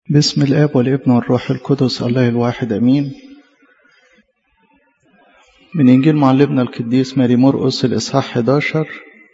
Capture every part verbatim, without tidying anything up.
بسم الآب والابن والروح القدس الله الواحد أمين. من إنجيل معلمنا القديس ماري مرقس الإصحاح إحدى عشر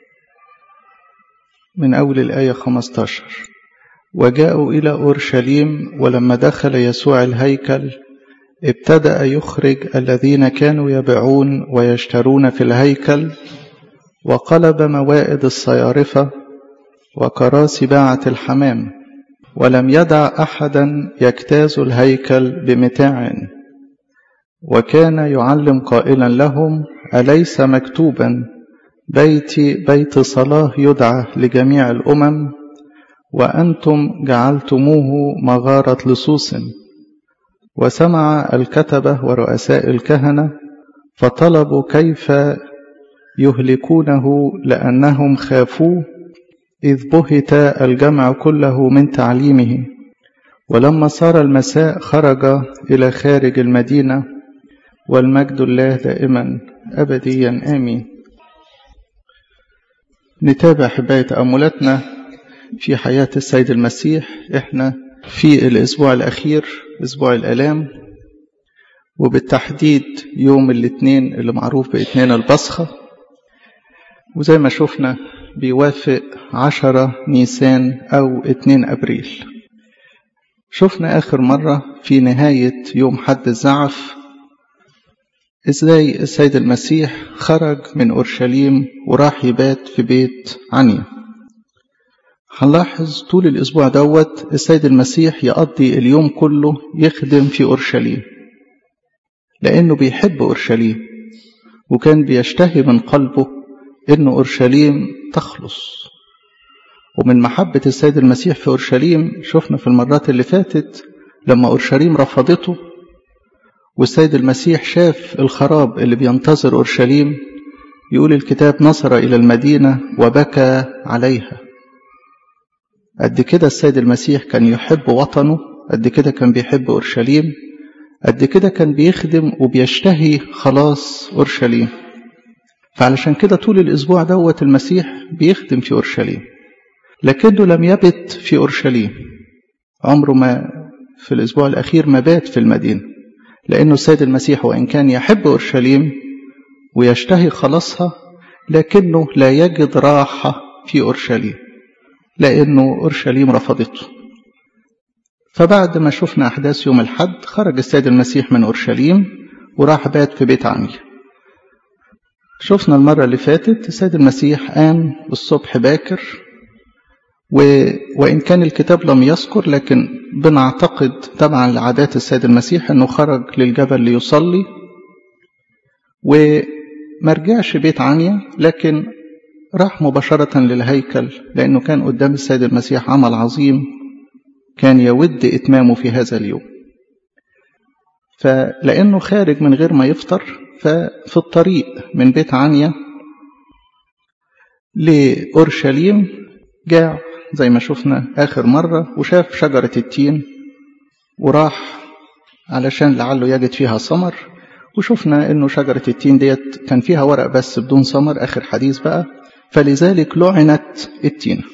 من أول الآية خمسة عشر. وجاءوا إلى أورشليم، ولما دخل يسوع الهيكل ابتدأ يخرج الذين كانوا يبيعون ويشترون في الهيكل، وقلب موائد الصيارفة وكراسي باعة الحمام، ولم يدع أحدا يجتاز الهيكل بمتاع. وكان يعلم قائلا لهم: أليس مكتوبا بيتي بيت صلاة يدعى لجميع الأمم، وأنتم جعلتموه مغارة لصوص؟ وسمع الكتبة ورؤساء الكهنة فطلبوا كيف يهلكونه، لأنهم خافوه، إذ بهت الجمع كله من تعليمه. ولما صار المساء خرج إلى خارج المدينة، والمجد الله دائما أبديا آمين. نتابع حباية تأملاتنا في حياة السيد المسيح. إحنا في الأسبوع الأخير، أسبوع الآلام، وبالتحديد يوم الاثنين اللي معروف باثنين البصخة، وزي ما شفنا بيوافق عشرة نيسان أو اثنين أبريل. شفنا آخر مرة في نهاية يوم حد الزعف إزاي السيد المسيح خرج من أورشليم وراح يبات في بيت عنيا. هنلاحظ طول الأسبوع دوت السيد المسيح يقضي اليوم كله يخدم في أورشليم، لأنه بيحب أورشليم، وكان بيشتهي من قلبه إن أورشليم تخلص. ومن محبة السيد المسيح في أورشليم شفنا في المرات اللي فاتت لما أورشليم رفضته، والسيد المسيح شاف الخراب اللي بينتظر أورشليم، يقول الكتاب: نظر إلى المدينة وبكى عليها. قد كده السيد المسيح كان يحب وطنه، قد كده كان بيحب أورشليم، قد كده كان بيخدم وبيشتهي خلاص أورشليم. فعلشان كده طول الأسبوع دوت المسيح بيخدم في أورشليم، لكنه لم يبت في أورشليم. عمره ما في الأسبوع الأخير ما بات في المدينة، لأنه السيد المسيح وإن كان يحب أورشليم ويشتهي خلاصها، لكنه لا يجد راحة في أورشليم، لأنه أورشليم رفضته. فبعد ما شفنا أحداث يوم الحد خرج السيد المسيح من أورشليم وراح بات في بيت عنيا. شفنا المرة اللي فاتت السيد المسيح قام الصبح باكر، و... وإن كان الكتاب لم يذكر، لكن بنعتقد طبعا لعادات السيد المسيح أنه خرج للجبل ليصلي، وما رجعش بيت عنيا، لكن راح مباشرة للهيكل، لأنه كان قدام السيد المسيح عمل عظيم كان يود إتمامه في هذا اليوم. فلأنه خارج من غير ما يفطر، ففي الطريق من بيت عنيا لأورشليم جاء زي ما شفنا آخر مرة وشاف شجرة التين، وراح علشان لعله يجد فيها ثمر. وشفنا إنه شجرة التين ديت كان فيها ورق بس بدون ثمر، آخر حديث بقى، فلذلك لعنت التين.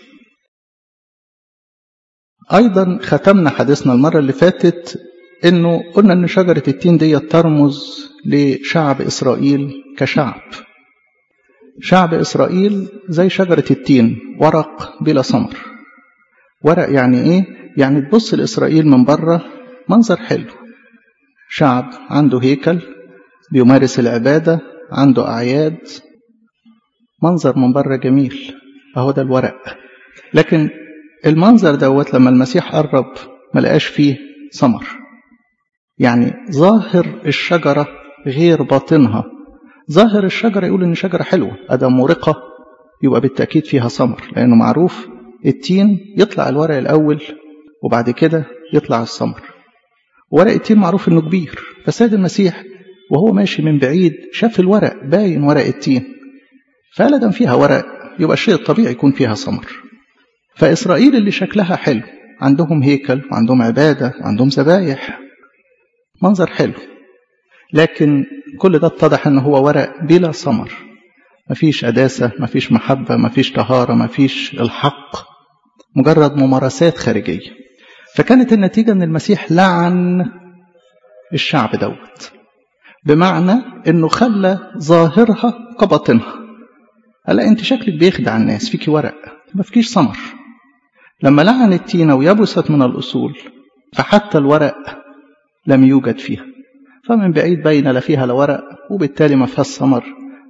أيضا ختمنا حديثنا المرة اللي فاتت إنه قلنا إن شجرة التين ديت ترمز لشعب إسرائيل كشعب. شعب إسرائيل زي شجرة التين، ورق بلا ثمر. ورق يعني إيه؟ يعني تبص لإسرائيل من بره منظر حلو، شعب عنده هيكل بيمارس العبادة، عنده أعياد، منظر من بره جميل، أهو ده الورق. لكن المنظر دوت لما المسيح قرب ما لقاش فيه ثمر، يعني ظاهر الشجرة غير باطنها. ظاهر الشجرة يقول إن شجرة حلوة، أدام مرقة يبقى بالتأكيد فيها ثمر، لأنه معروف التين يطلع الورق الأول وبعد كده يطلع الثمر. ورق التين معروف إنه كبير، فالسيد المسيح وهو ماشي من بعيد شاف الورق باين ورق التين، فقال أدام فيها ورق يبقى الشيء الطبيعي يكون فيها ثمر. فإسرائيل اللي شكلها حلو، عندهم هيكل وعندهم عبادة وعندهم ذبايح، منظر حلو، لكن كل ده اتضح أنه هو ورق بلا ثمر. مفيش قداسة، مفيش محبة، مفيش طهارة، مفيش الحق، مجرد ممارسات خارجية. فكانت النتيجة أن المسيح لعن الشعب دوت، بمعنى أنه خلى ظاهرها كباطنها. قال أنت شكلك بيخدع الناس، فيكي ورق ما فيكيش ثمر. لما لعن التينة ويبست من الأصول فحتى الورق لم يوجد فيها، فمن بعيد بين لا فيها لا ورق وبالتالي ما فيها ثمر.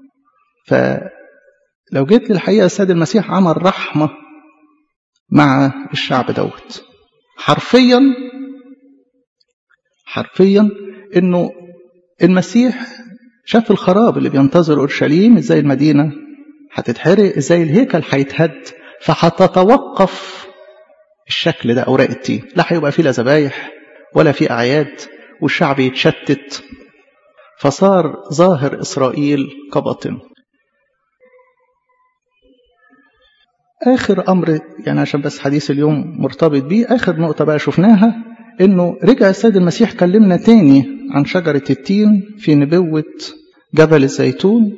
فلو جيت للحقيقة السيد المسيح عمل رحمة مع الشعب دوت، حرفيا حرفيا انه المسيح شاف الخراب اللي بينتظر اورشليم، ازاي المدينه هتتحرق، ازاي الهيكل هيتهد، فهتتوقف الشكل ده اوراق التين، لا هيبقى فيه لا ذبايح ولا فيه اعياد، والشعب يتشتت، فصار ظاهر اسرائيل كباطن. آخر أمر يعني عشان بس حديث اليوم مرتبط بيه، آخر نقطة بقى شفناها إنه رجع السيد المسيح كلمنا تاني عن شجرة التين في نبوة جبل الزيتون،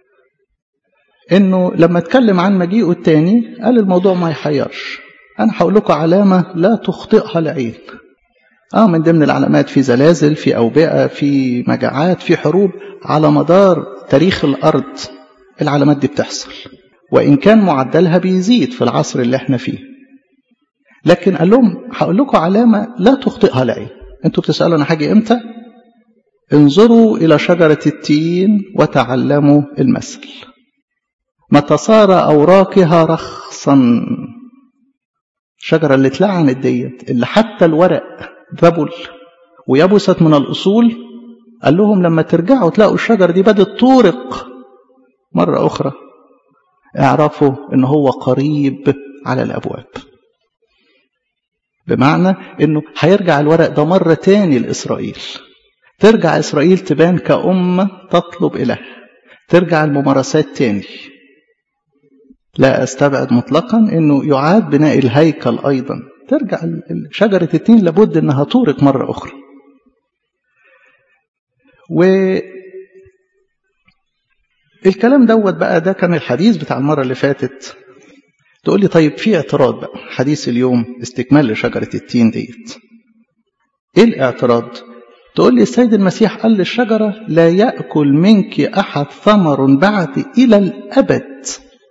إنه لما اتكلم عن مجيئه التاني قال الموضوع ما يحيرش، أنا هقول لكم علامة لا تخطئها العين. آه من ضمن العلامات في زلازل، في أوبئة، في مجاعات، في حروب، على مدار تاريخ الأرض العلامات دي بتحصل، وإن كان معدلها بيزيد في العصر اللي احنا فيه. لكن قال لهم هقول لكم علامة لا تخطئها العين. انتوا بتسألوا أنا حاجة إمتى؟ انظروا إلى شجرة التين وتعلموا المثل، متى صار أوراقها رخصا. الشجرة اللي اتلعنت ديت، اللي حتى الورق ذبل ويبست من الأصول، قال لهم لما ترجعوا تلاقوا الشجرة دي بدت تورق مرة أخرى، اعرفوا ان هو قريب على الابواب. بمعنى انه هيرجع الورق ده مرة تاني لإسرائيل، ترجع إسرائيل تبان كأمة تطلب إله، ترجع الممارسات تاني. لا أستبعد مطلقا انه يعاد بناء الهيكل ايضا، ترجع شجرة التين لابد انها تورق مرة اخرى. و الكلام دوت بقى ده كان الحديث بتاع المرة اللي فاتت. تقول لي طيب في اعتراض بقى، حديث اليوم استكمال لشجرة التين ديت. ايه الاعتراض؟ تقول لي السيد المسيح قال للشجرة لا يأكل منك أحد ثمر بعد إلى الأبد.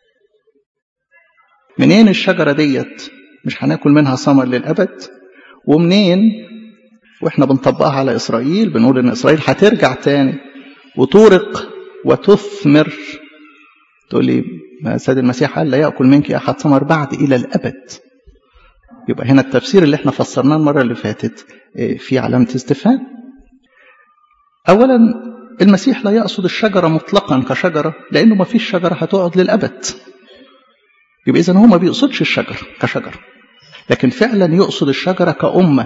منين الشجرة ديت مش هناكل منها ثمر للأبد؟ ومنين واحنا بنطبقها على إسرائيل بنقول إن إسرائيل هترجع تاني وتورق وتثمر؟ تقول لي السيد المسيح قال لا يأكل منك أحد ثمر بعد إلى الأبد. يبقى هنا التفسير اللي احنا فسرناه المرة اللي فاتت في علامة استفهام. أولا المسيح لا يقصد الشجرة مطلقا كشجرة، لأنه ما فيش شجرة هتقعد للأبد. يبقى إذن هو ما بيقصدش الشجرة كشجرة، لكن فعلا يقصد الشجرة كأمة،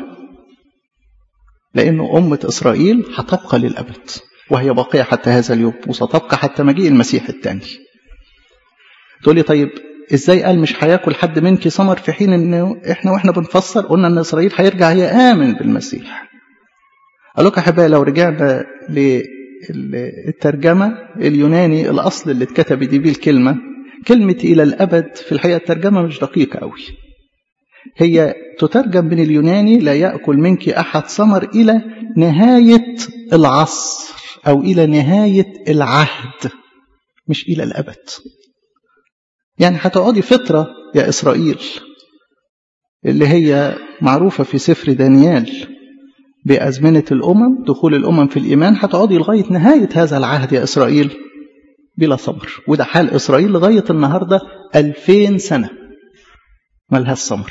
لأنه أمة إسرائيل هتبقى للأبد، وهي باقية حتى هذا اليوم، وستبقى حتى مجيء المسيح الثاني. تقول لي طيب ازاي قال مش هياكل حد منك ثمر، في حين انه احنا واحنا بنفسر قلنا ان اسرائيل هيرجع هي امن بالمسيح؟ قال لك احبائي لو رجعنا للترجمه اليوناني الاصل اللي اتكتب دي بيه الكلمه، كلمه الى الابد في الحقيقه الترجمه مش دقيقه قوي. هي تترجم من اليوناني لا ياكل منك احد ثمر الى نهايه العصر او الى نهايه العهد، مش الى الابد. يعني هتقعدي فترة يا إسرائيل اللي هي معروفة في سفر دانيال بأزمنة الأمم، دخول الأمم في الإيمان، هتقعدي لغاية نهاية هذا العهد يا إسرائيل بلا ثمر. وده حال إسرائيل لغاية النهاردة ألفين سنة ملهاش ثمر.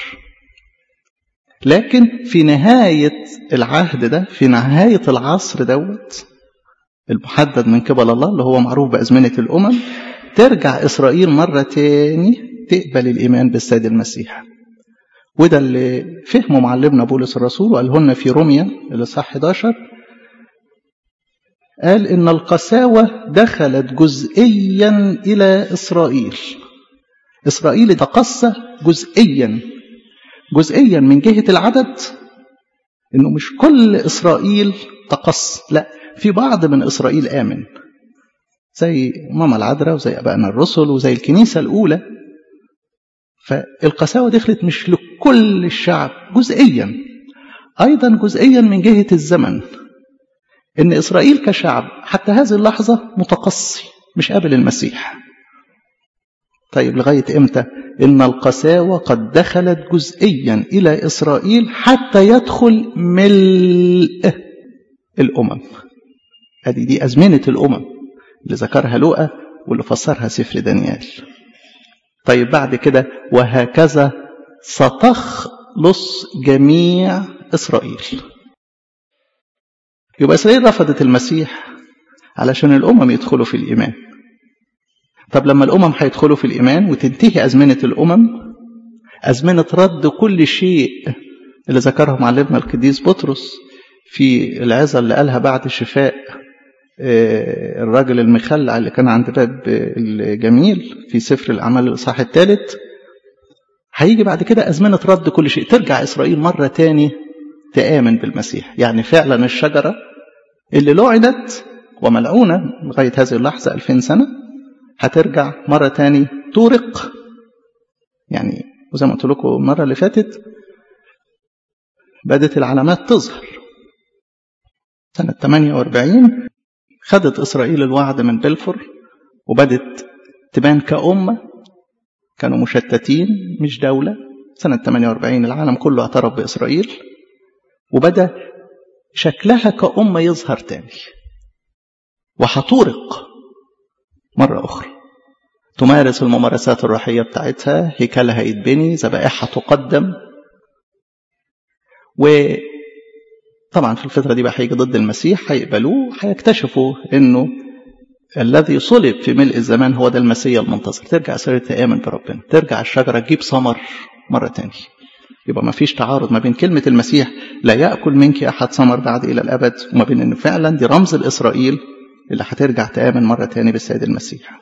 لكن في نهاية العهد ده، في نهاية العصر دوت المحدد من قبل الله اللي هو معروف بأزمنة الأمم، ترجع إسرائيل مرة تاني تقبل الإيمان بالسيد المسيح. وده اللي فهمه معلمنا بولس الرسول وقاله لنا في روميا الإصحاح إحدى عشر، قال إن القساوة دخلت جزئيا إلى إسرائيل. إسرائيل تقسى جزئيا جزئيا من جهة العدد، إنه مش كل إسرائيل تقص، لا، في بعض من إسرائيل آمن زي ماما العذراء وزي أبائنا الرسل وزي الكنيسة الأولى. فالقساوة دخلت مش كل الشعب جزئيا، أيضا جزئيا من جهة الزمن، إن إسرائيل كشعب حتى هذه اللحظة متقصي مش قابل المسيح. طيب لغاية إمتى؟ إن القساوة قد دخلت جزئيا إلى إسرائيل حتى يدخل ملء الأمم. هذه دي أزمنة الأمم اللي ذكرها لوقا واللي فسرها سفر دانيال. طيب بعد كده وهكذا ستخلص جميع إسرائيل. يبقى إسرائيل رفضت المسيح علشان الأمم يدخلوا في الإيمان. طب لما الأمم هيدخلوا في الإيمان وتنتهي أزمنة الأمم، أزمنة رد كل شيء اللي ذكرها معلمنا القديس بطرس في العظة اللي قالها بعد شفاء الراجل المخلع اللي كان عند باب الجميل في سفر الأعمال الإصحاح الثالث، هيجي بعد كده أزمنة رد كل شيء، ترجع إسرائيل مرة تاني تآمن بالمسيح. يعني فعلا الشجرة اللي لعنت وملعونة لغاية هذه اللحظة ألفين سنة هترجع مرة تاني تورق. يعني وزي ما قلت لكم المرة اللي فاتت بدت العلامات تظهر. سنة ثمانية وأربعين خدت إسرائيل الوعد من بلفور وبدت تبان كأمة، كانوا مشتتين مش دولة. سنة ثمانية وأربعين العالم كله اعترف بإسرائيل وبدأ شكلها كأمة يظهر تاني، وحتورق مرة أخرى، تمارس الممارسات الروحية بتاعتها، هيكلها يتبني، ذبائحها تقدم. وطبعا في الفترة دي بقى هيجي ضد المسيح، هيقبلوه، هيكتشفوا إنه الذي صلب في ملء الزمان هو ده المسيح المنتظر. ترجع إسرائيل تآمن بربنا، ترجع الشجرة تجيب ثمر مرة تانية. يبقى ما فيش تعارض ما بين كلمة المسيح لا يأكل منك أحد ثمر بعد إلى الأبد، وما بين إنه فعلا دي رمز الإسرائيل اللي هترجع تآمن مرة تانية بالسيد المسيح.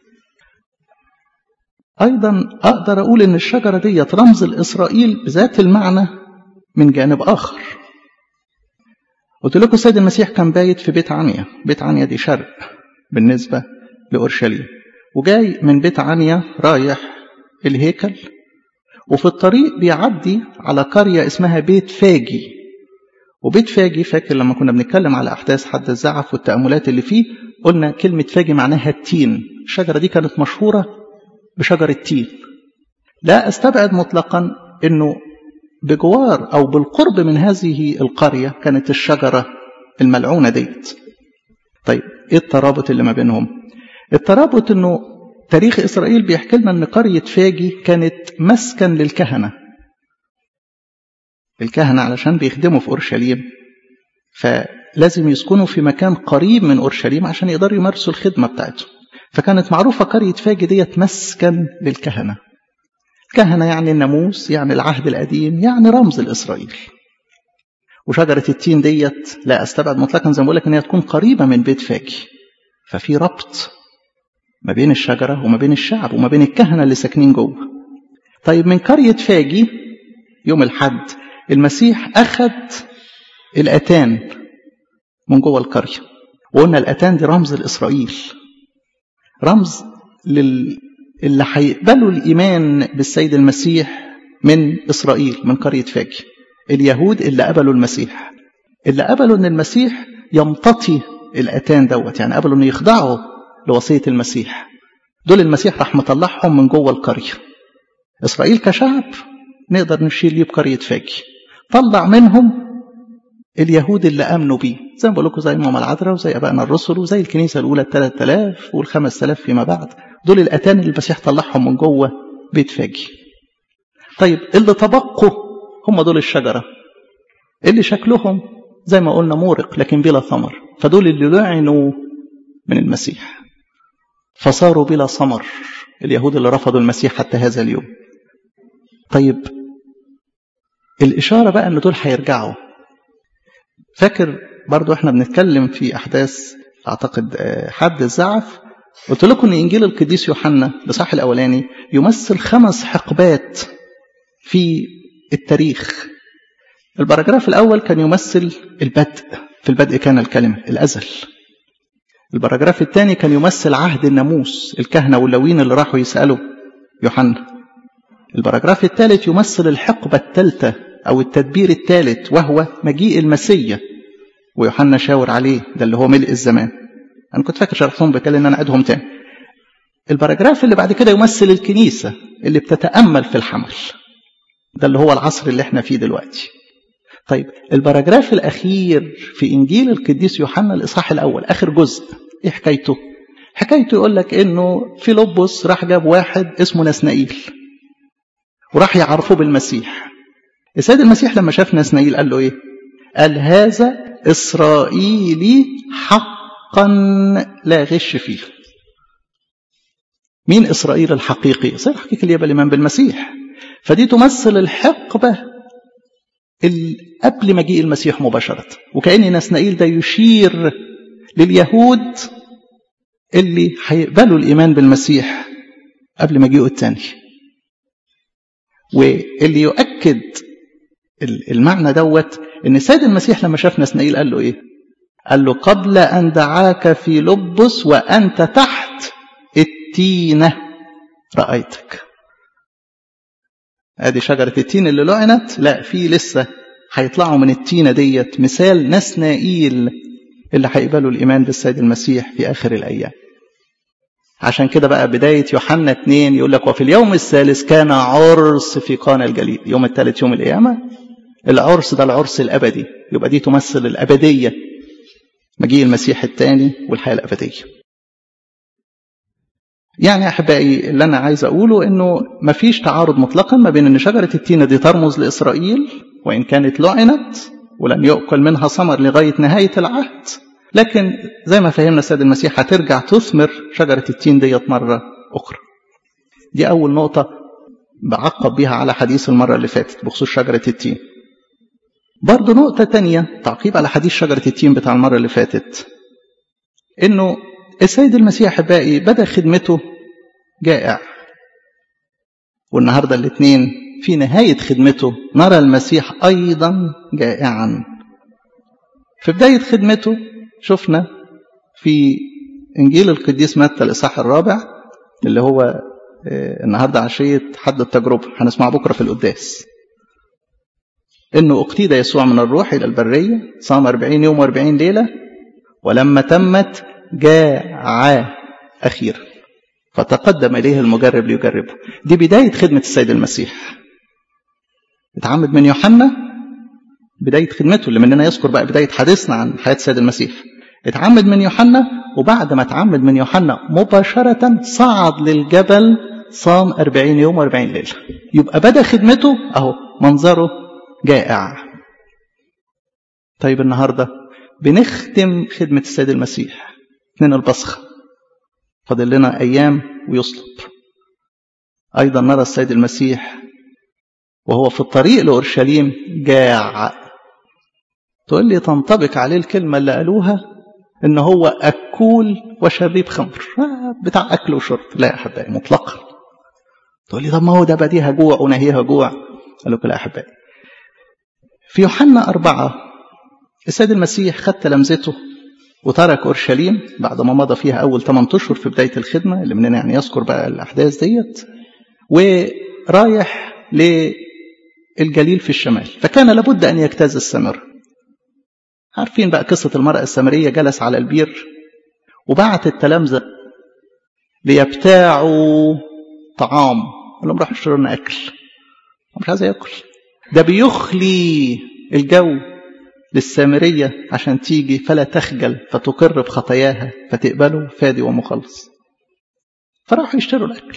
أيضا أقدر أقول إن الشجرة دي رمز الإسرائيل بذات المعنى من جانب آخر. قلت لكم السيد المسيح كان بايت في بيت عنيا. بيت عنيا دي شرق بالنسبة لأورشليم، وجاي من بيت عنيا رايح الهيكل، وفي الطريق بيعدي على قرية اسمها بيت فاجي. وبيت فاجي فاكر لما كنا بنتكلم على أحداث حد الزعف والتأملات اللي فيه، قلنا كلمة فاجي معناها التين. الشجرة دي كانت مشهورة بشجر التين. لا أستبعد مطلقا أنه بجوار أو بالقرب من هذه القرية كانت الشجرة الملعونة ديت. طيب إيه الترابط اللي ما بينهم؟ الترابط أنه تاريخ إسرائيل بيحكي لنا أن قرية فاجي كانت مسكن للكهنة. الكهنة علشان بيخدموا في أورشليم فلازم يسكنوا في مكان قريب من أورشليم عشان يقدروا يمارسوا الخدمة بتاعتهم. فكانت معروفة قرية فاجي ديت مسكن للكهنة. كهنة يعني الناموس، يعني العهد القديم، يعني رمز الإسرائيل. وشجرة التين ديت لا أستبعد مطلقا زي ما بقول لك أنها تكون قريبة من بيت فاجي. ففي ربط ما بين الشجرة وما بين الشعب وما بين الكهنة اللي ساكنين جوه. طيب من قرية فاجي يوم الحد المسيح أخذ الأتان من جوه القرية، وقلنا الأتان دي رمز الإسرائيل، رمز لل... اللي هيقبلوا الإيمان بالسيد المسيح من إسرائيل من قرية فاجي. اليهود اللي قبلوا المسيح، اللي قبلوا أن المسيح يمتطي الأتان دوت، يعني قبلوا أن يخضعوا لوصية المسيح. دول المسيح راح مطلعهم من جوه القرية. إسرائيل كشعب نقدر نشيل ليه بقرية فاجي، طلع منهم اليهود اللي آمنوا بيه، زي ما بقول لكم زي ماما العذراء وزي أبائنا الرسل وزي الكنيسة الأولى الثلاث آلاف والخمس آلاف فيما بعد. دول الأتان اللي المسيح طلعهم من جوه بيت فاجي. طيب اللي تبقوا هم دول الشجرة اللي شكلهم زي ما قلنا مورق لكن بلا ثمر. فدول اللي لعنوا من المسيح فصاروا بلا ثمر، اليهود اللي رفضوا المسيح حتى هذا اليوم. طيب الإشارة بقى أن دول هيرجعوا. فاكر برضو احنا بنتكلم في أحداث أعتقد حد الزعف، قلت لكم أن إنجيل القديس يوحنا الإصحاح الأولاني يمثل خمس حقبات في التاريخ. البراجراف الأول كان يمثل البدء، في البدء كان الكلمة، الأزل. البراجراف الثاني كان يمثل عهد الناموس، الكهنة واللويين اللي راحوا يسألوا يوحنا. البراجراف الثالث يمثل الحقبة الثالثة أو التدبير الثالث، وهو مجيء المسيح، ويوحنا شاور عليه، ده اللي هو ملء الزمان. أنا كنت فاكر شرحتهم بكال إن أنا أعيدهم تاني. البراجراف اللي بعد كده يمثل الكنيسة اللي بتتأمل في الحمل، ده اللي هو العصر اللي احنا فيه دلوقتي. طيب البراجراف الأخير في إنجيل القديس يوحنا الإصحاح الأول، آخر جزء، إيه حكايته؟ حكايته يقول لك إنه فيلبس راح جاب واحد اسمه نسنائيل وراح يعرفه بالمسيح. السيد المسيح لما شاف نسنائيل قال له إيه؟ قال هذا إسرائيلي حقا لا غش فيه. مين إسرائيل الحقيقي؟ إسرائيل الحقيقي اللي يبقى الإيمان بالمسيح. فدي تمثل الحقبة قبل مجيء المسيح مباشرة، وكأن نسنائيل ده يشير لليهود اللي هيقبلوا الإيمان بالمسيح قبل مجيئه الثاني. واللي يؤكد المعنى دوت ان السيد المسيح لما شاف نسنائيل قال له ايه؟ قال له قبل ان دعاك في لبس وانت تحت التينة رأيتك. ادي شجرة التين اللي لعنت، لا في لسه هيطلعوا من التينة ديت مثال نسنائيل اللي هيقبلوا الإيمان بالسيد المسيح في آخر الأيام. عشان كده بقى بداية يوحنا اتنين يقول لك وفي اليوم الثالث كان عرس في قانا الجليل. يوم الثالث يوم القيامة، العرس ده العرس الأبدي، يبقى دي تمثل الأبدية، مجيء المسيح الثاني والحياة الأبدية. يعني أحبائي اللي أنا عايز أقوله إنه مفيش تعارض مطلقا ما بين إن شجرة التين دي ترمز لإسرائيل وإن كانت لعنت ولن يؤكل منها ثمر لغاية نهاية العهد، لكن زي ما فهمنا السيد المسيح هترجع تثمر شجرة التين ديت مرة أخرى. دي أول نقطة بعقب بها على حديث المرة اللي فاتت بخصوص شجرة التين. برضو نقطة تانية تعقيب على حديث شجرة التين بتاع المرة اللي فاتت، إنه السيد المسيح أحبائي بدأ خدمته جائع، والنهاردة الاثنين في نهاية خدمته نرى المسيح أيضا جائعا. في بداية خدمته شفنا في إنجيل القديس متى الإصحاح الرابع اللي هو النهاردة عشية حد التجربة، هنسمع بكرة في القداس، إنه اقتيد يسوع من الروح إلى البرية، صام أربعين يوم وأربعين ليلة، ولما تمت جاع أخيرا فتقدم إليه المجرب ليجربه. دي بداية خدمة السيد المسيح. اتعمد من يوحنا بداية خدمته، اللي مننا يذكر بقى بداية حديثنا عن حياة السيد المسيح. اتعمد من يوحنا، وبعد ما اتعمد من يوحنا مباشرة صعد للجبل، صام أربعين يوم وأربعين ليلة. يبقى بدأ خدمته أهو منظره جائع. طيب النهاردة بنختم خدمة السيد المسيح اثنين البصخة، فاضل لنا أيام ويصلب. أيضا نرى السيد المسيح وهو في الطريق لأورشليم جاع. تقول لي تنطبق عليه الكلمة اللي قالوها إن هو أكول وشريب خمر، بتاع أكل وشرب. لا يا أحبائي مطلقا. تقول لي طب ما هو ده بديها جوع ونهيها جوع. قال لك لا يا أحبائي. في يوحنا أربعة السيد المسيح خد تلامذته وترك أورشليم بعد ما مضى فيها أول ثمانية أشهر في بداية الخدمة، اللي مننا يعني يذكر بقى الأحداث ديت، ورايح للجليل في الشمال، فكان لابد أن يجتاز السامرة. عارفين بقى قصة المرأة السامرية، جلس على البير وبعت التلامذة ليبتاعوا طعام، قال لهم راحوا اشتروا لنا أكل. مش عايز ياكل، ده بيخلي الجو للسامرية عشان تيجي فلا تخجل فتقر بخطاياها فتقبله فادي ومخلص. فراحوا يشتروا الأكل.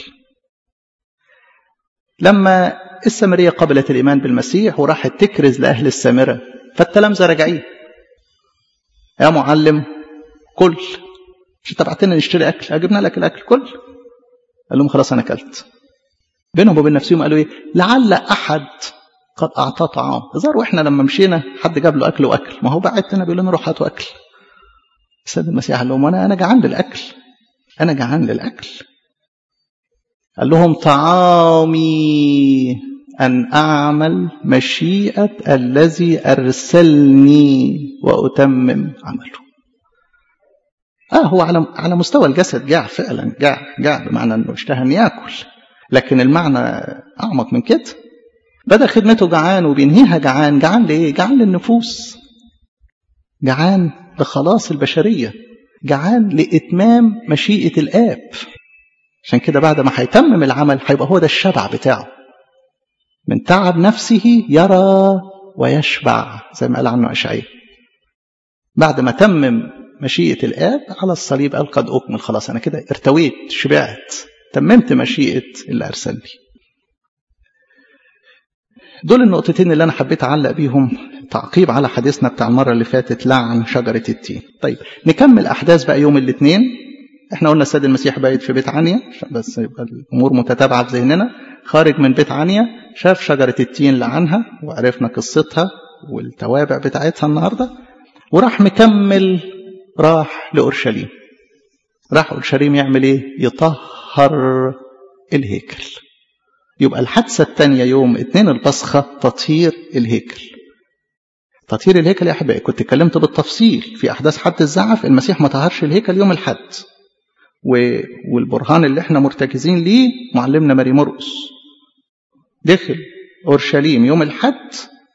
لما السامرية قبلت الإيمان بالمسيح وراحت تكرز لأهل السامرة، فالتلامذة راجعين، يا معلم كل، مش تبعتنا نشتري أكل، أجبنا لك الأكل كل. قال لهم خلاص أنا أكلت. بينهم وبين نفسهم قالوا إيه؟ لعل أحد قد أعطاه طعام. ظهروا إحنا لما مشينا حد جاب له أكل وأكل، ما هو بعتنا بيقول لنا روح هاتوا أكل. السيد المسيح قال لهم أنا أنا جعان للأكل، أنا جعان للأكل. قال لهم طعامي أن أعمل مشيئة الذي أرسلني وأتمم عمله. آه هو على على مستوى الجسد جاع فعلا، جاع جاع بمعنى أنه اشتهى أن يأكل، لكن المعنى أعمق من كده. بدأ خدمته جعان وبينهيها جعان. جعان لإيه؟ جعان للنفوس، جعان لخلاص البشرية، جعان لإتمام مشيئة الآب. عشان كده بعد ما هيتمم العمل هيبقى هو ده الشبع بتاعه. من تعب نفسه يرى ويشبع زي ما قال عنه أشعياء. بعد ما تمم مشيئة الآب على الصليب قال قد أكمل، خلاص أنا كده ارتويت، شبعت، تممت مشيئة اللي أرسلني. دول النقطتين اللي أنا حبيت أعلق بيهم تعقيب على حديثنا بتاع المرة اللي فاتت لعن شجرة التين. طيب نكمل أحداث بقى يوم الاثنين. احنا قلنا السيد المسيح بايت في بيت عنيا عشان بس يبقى الأمور متتابعة في ذهننا. خارج من بيت عنيا شاف شجرة التين لعنها وعرفنا قصتها والتوابع بتاعتها النهاردة، وراح مكمل راح لأورشليم. راح أورشليم يعمل ايه؟ يطهر الهيكل. يبقى الحادثة الثانية يوم اثنين البصخة تطهير الهيكل. تطهير الهيكل يا أحبائي كنت اتكلمت بالتفصيل في أحداث حد الزعف. المسيح ما طهرش الهيكل يوم الحد، والبرهان اللي احنا مرتكزين ليه معلمنا ماري مرقس. دخل أورشليم يوم الحد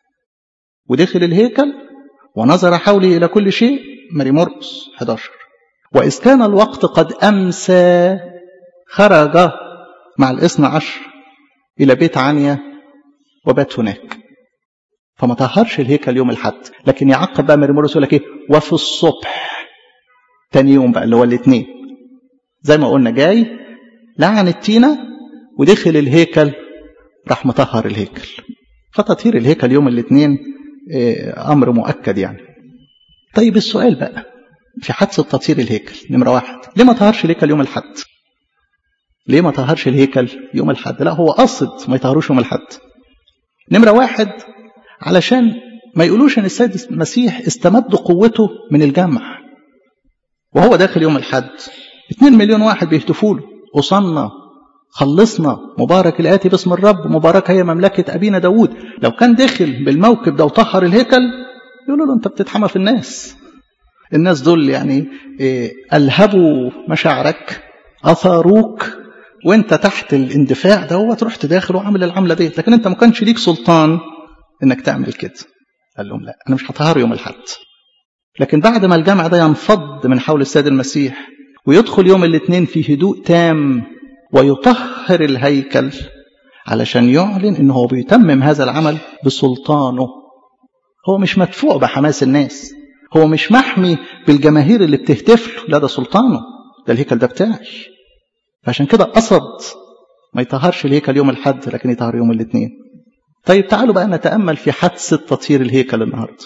ودخل الهيكل ونظر حوله إلى كل شيء، ماري مرقس أحد عشر. وإذ كان الوقت قد أمسى خرج مع الاثنى عشر إلى بيت عنيا وبات هناك. فما طهرش الهيكل يوم الحد، لكن يعقب بقى ماري مرقس يقول لك ايه؟ وفي الصبح تاني يوم بقى اللي هو الاثنين زي ما قلنا جاي لعن التينة ودخل الهيكل راح مطهر الهيكل. فتطهير الهيكل يوم الاثنين أمر مؤكد يعني. طيب السؤال بقى في حادثة تطهير الهيكل، نمرة واحد، ليه ما طهرش الهيكل يوم الحد؟ ليه ما طهرش الهيكل يوم الحد؟ لا هو قصد ما يطهروش يوم الحد. نمرة واحد علشان ما يقولوش ان السيد المسيح استمد قوته من الجمع وهو داخل يوم الحد. اتنين مليون واحد بيهتفوا له وصلنا خلصنا مبارك الآتي باسم الرب مبارك هي مملكة أبينا داود. لو كان داخل بالموكب ده وطهر الهيكل يقولوا له انت بتتحمى في الناس. الناس دول يعني إيه ألهبوا مشاعرك أثاروك وانت تحت الاندفاع ده هو تروح تداخل وعمل العملة دي، لكن انت ما كانش ليك سلطان انك تعمل كده. قال لهم لا انا مش هطهر يوم الحد. لكن بعد ما الجمع ده ينفض من حول السيد المسيح ويدخل يوم الاثنين في هدوء تام ويطهر الهيكل علشان يعلن انه هو بيتمم هذا العمل بسلطانه. هو مش مدفوع بحماس الناس، هو مش محمي بالجماهير اللي بتهتف له، لا ده سلطانه، ده الهيكل ده بتاعي. فعشان كده قصد ما يطهرش الهيكل يوم الحد لكن يطهر يوم الاثنين. طيب تعالوا بقى نتأمل في حادثة تطهير الهيكل النهارده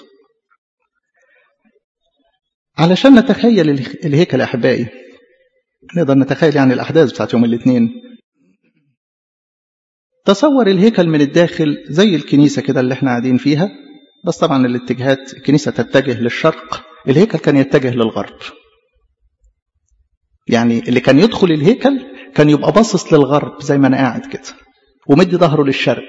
علشان نتخيل الهيكل يا أحبائي. نقدر نتخيل يعني الأحداث بتاعت يوم الاثنين. تصور الهيكل من الداخل زي الكنيسة كده اللي احنا قاعدين فيها، بس طبعا الاتجاهات الكنيسة تتجه للشرق، الهيكل كان يتجه للغرب. يعني اللي كان يدخل الهيكل كان يبقى باصص للغرب زي ما أنا قاعد كده ومدي ظهره للشرق،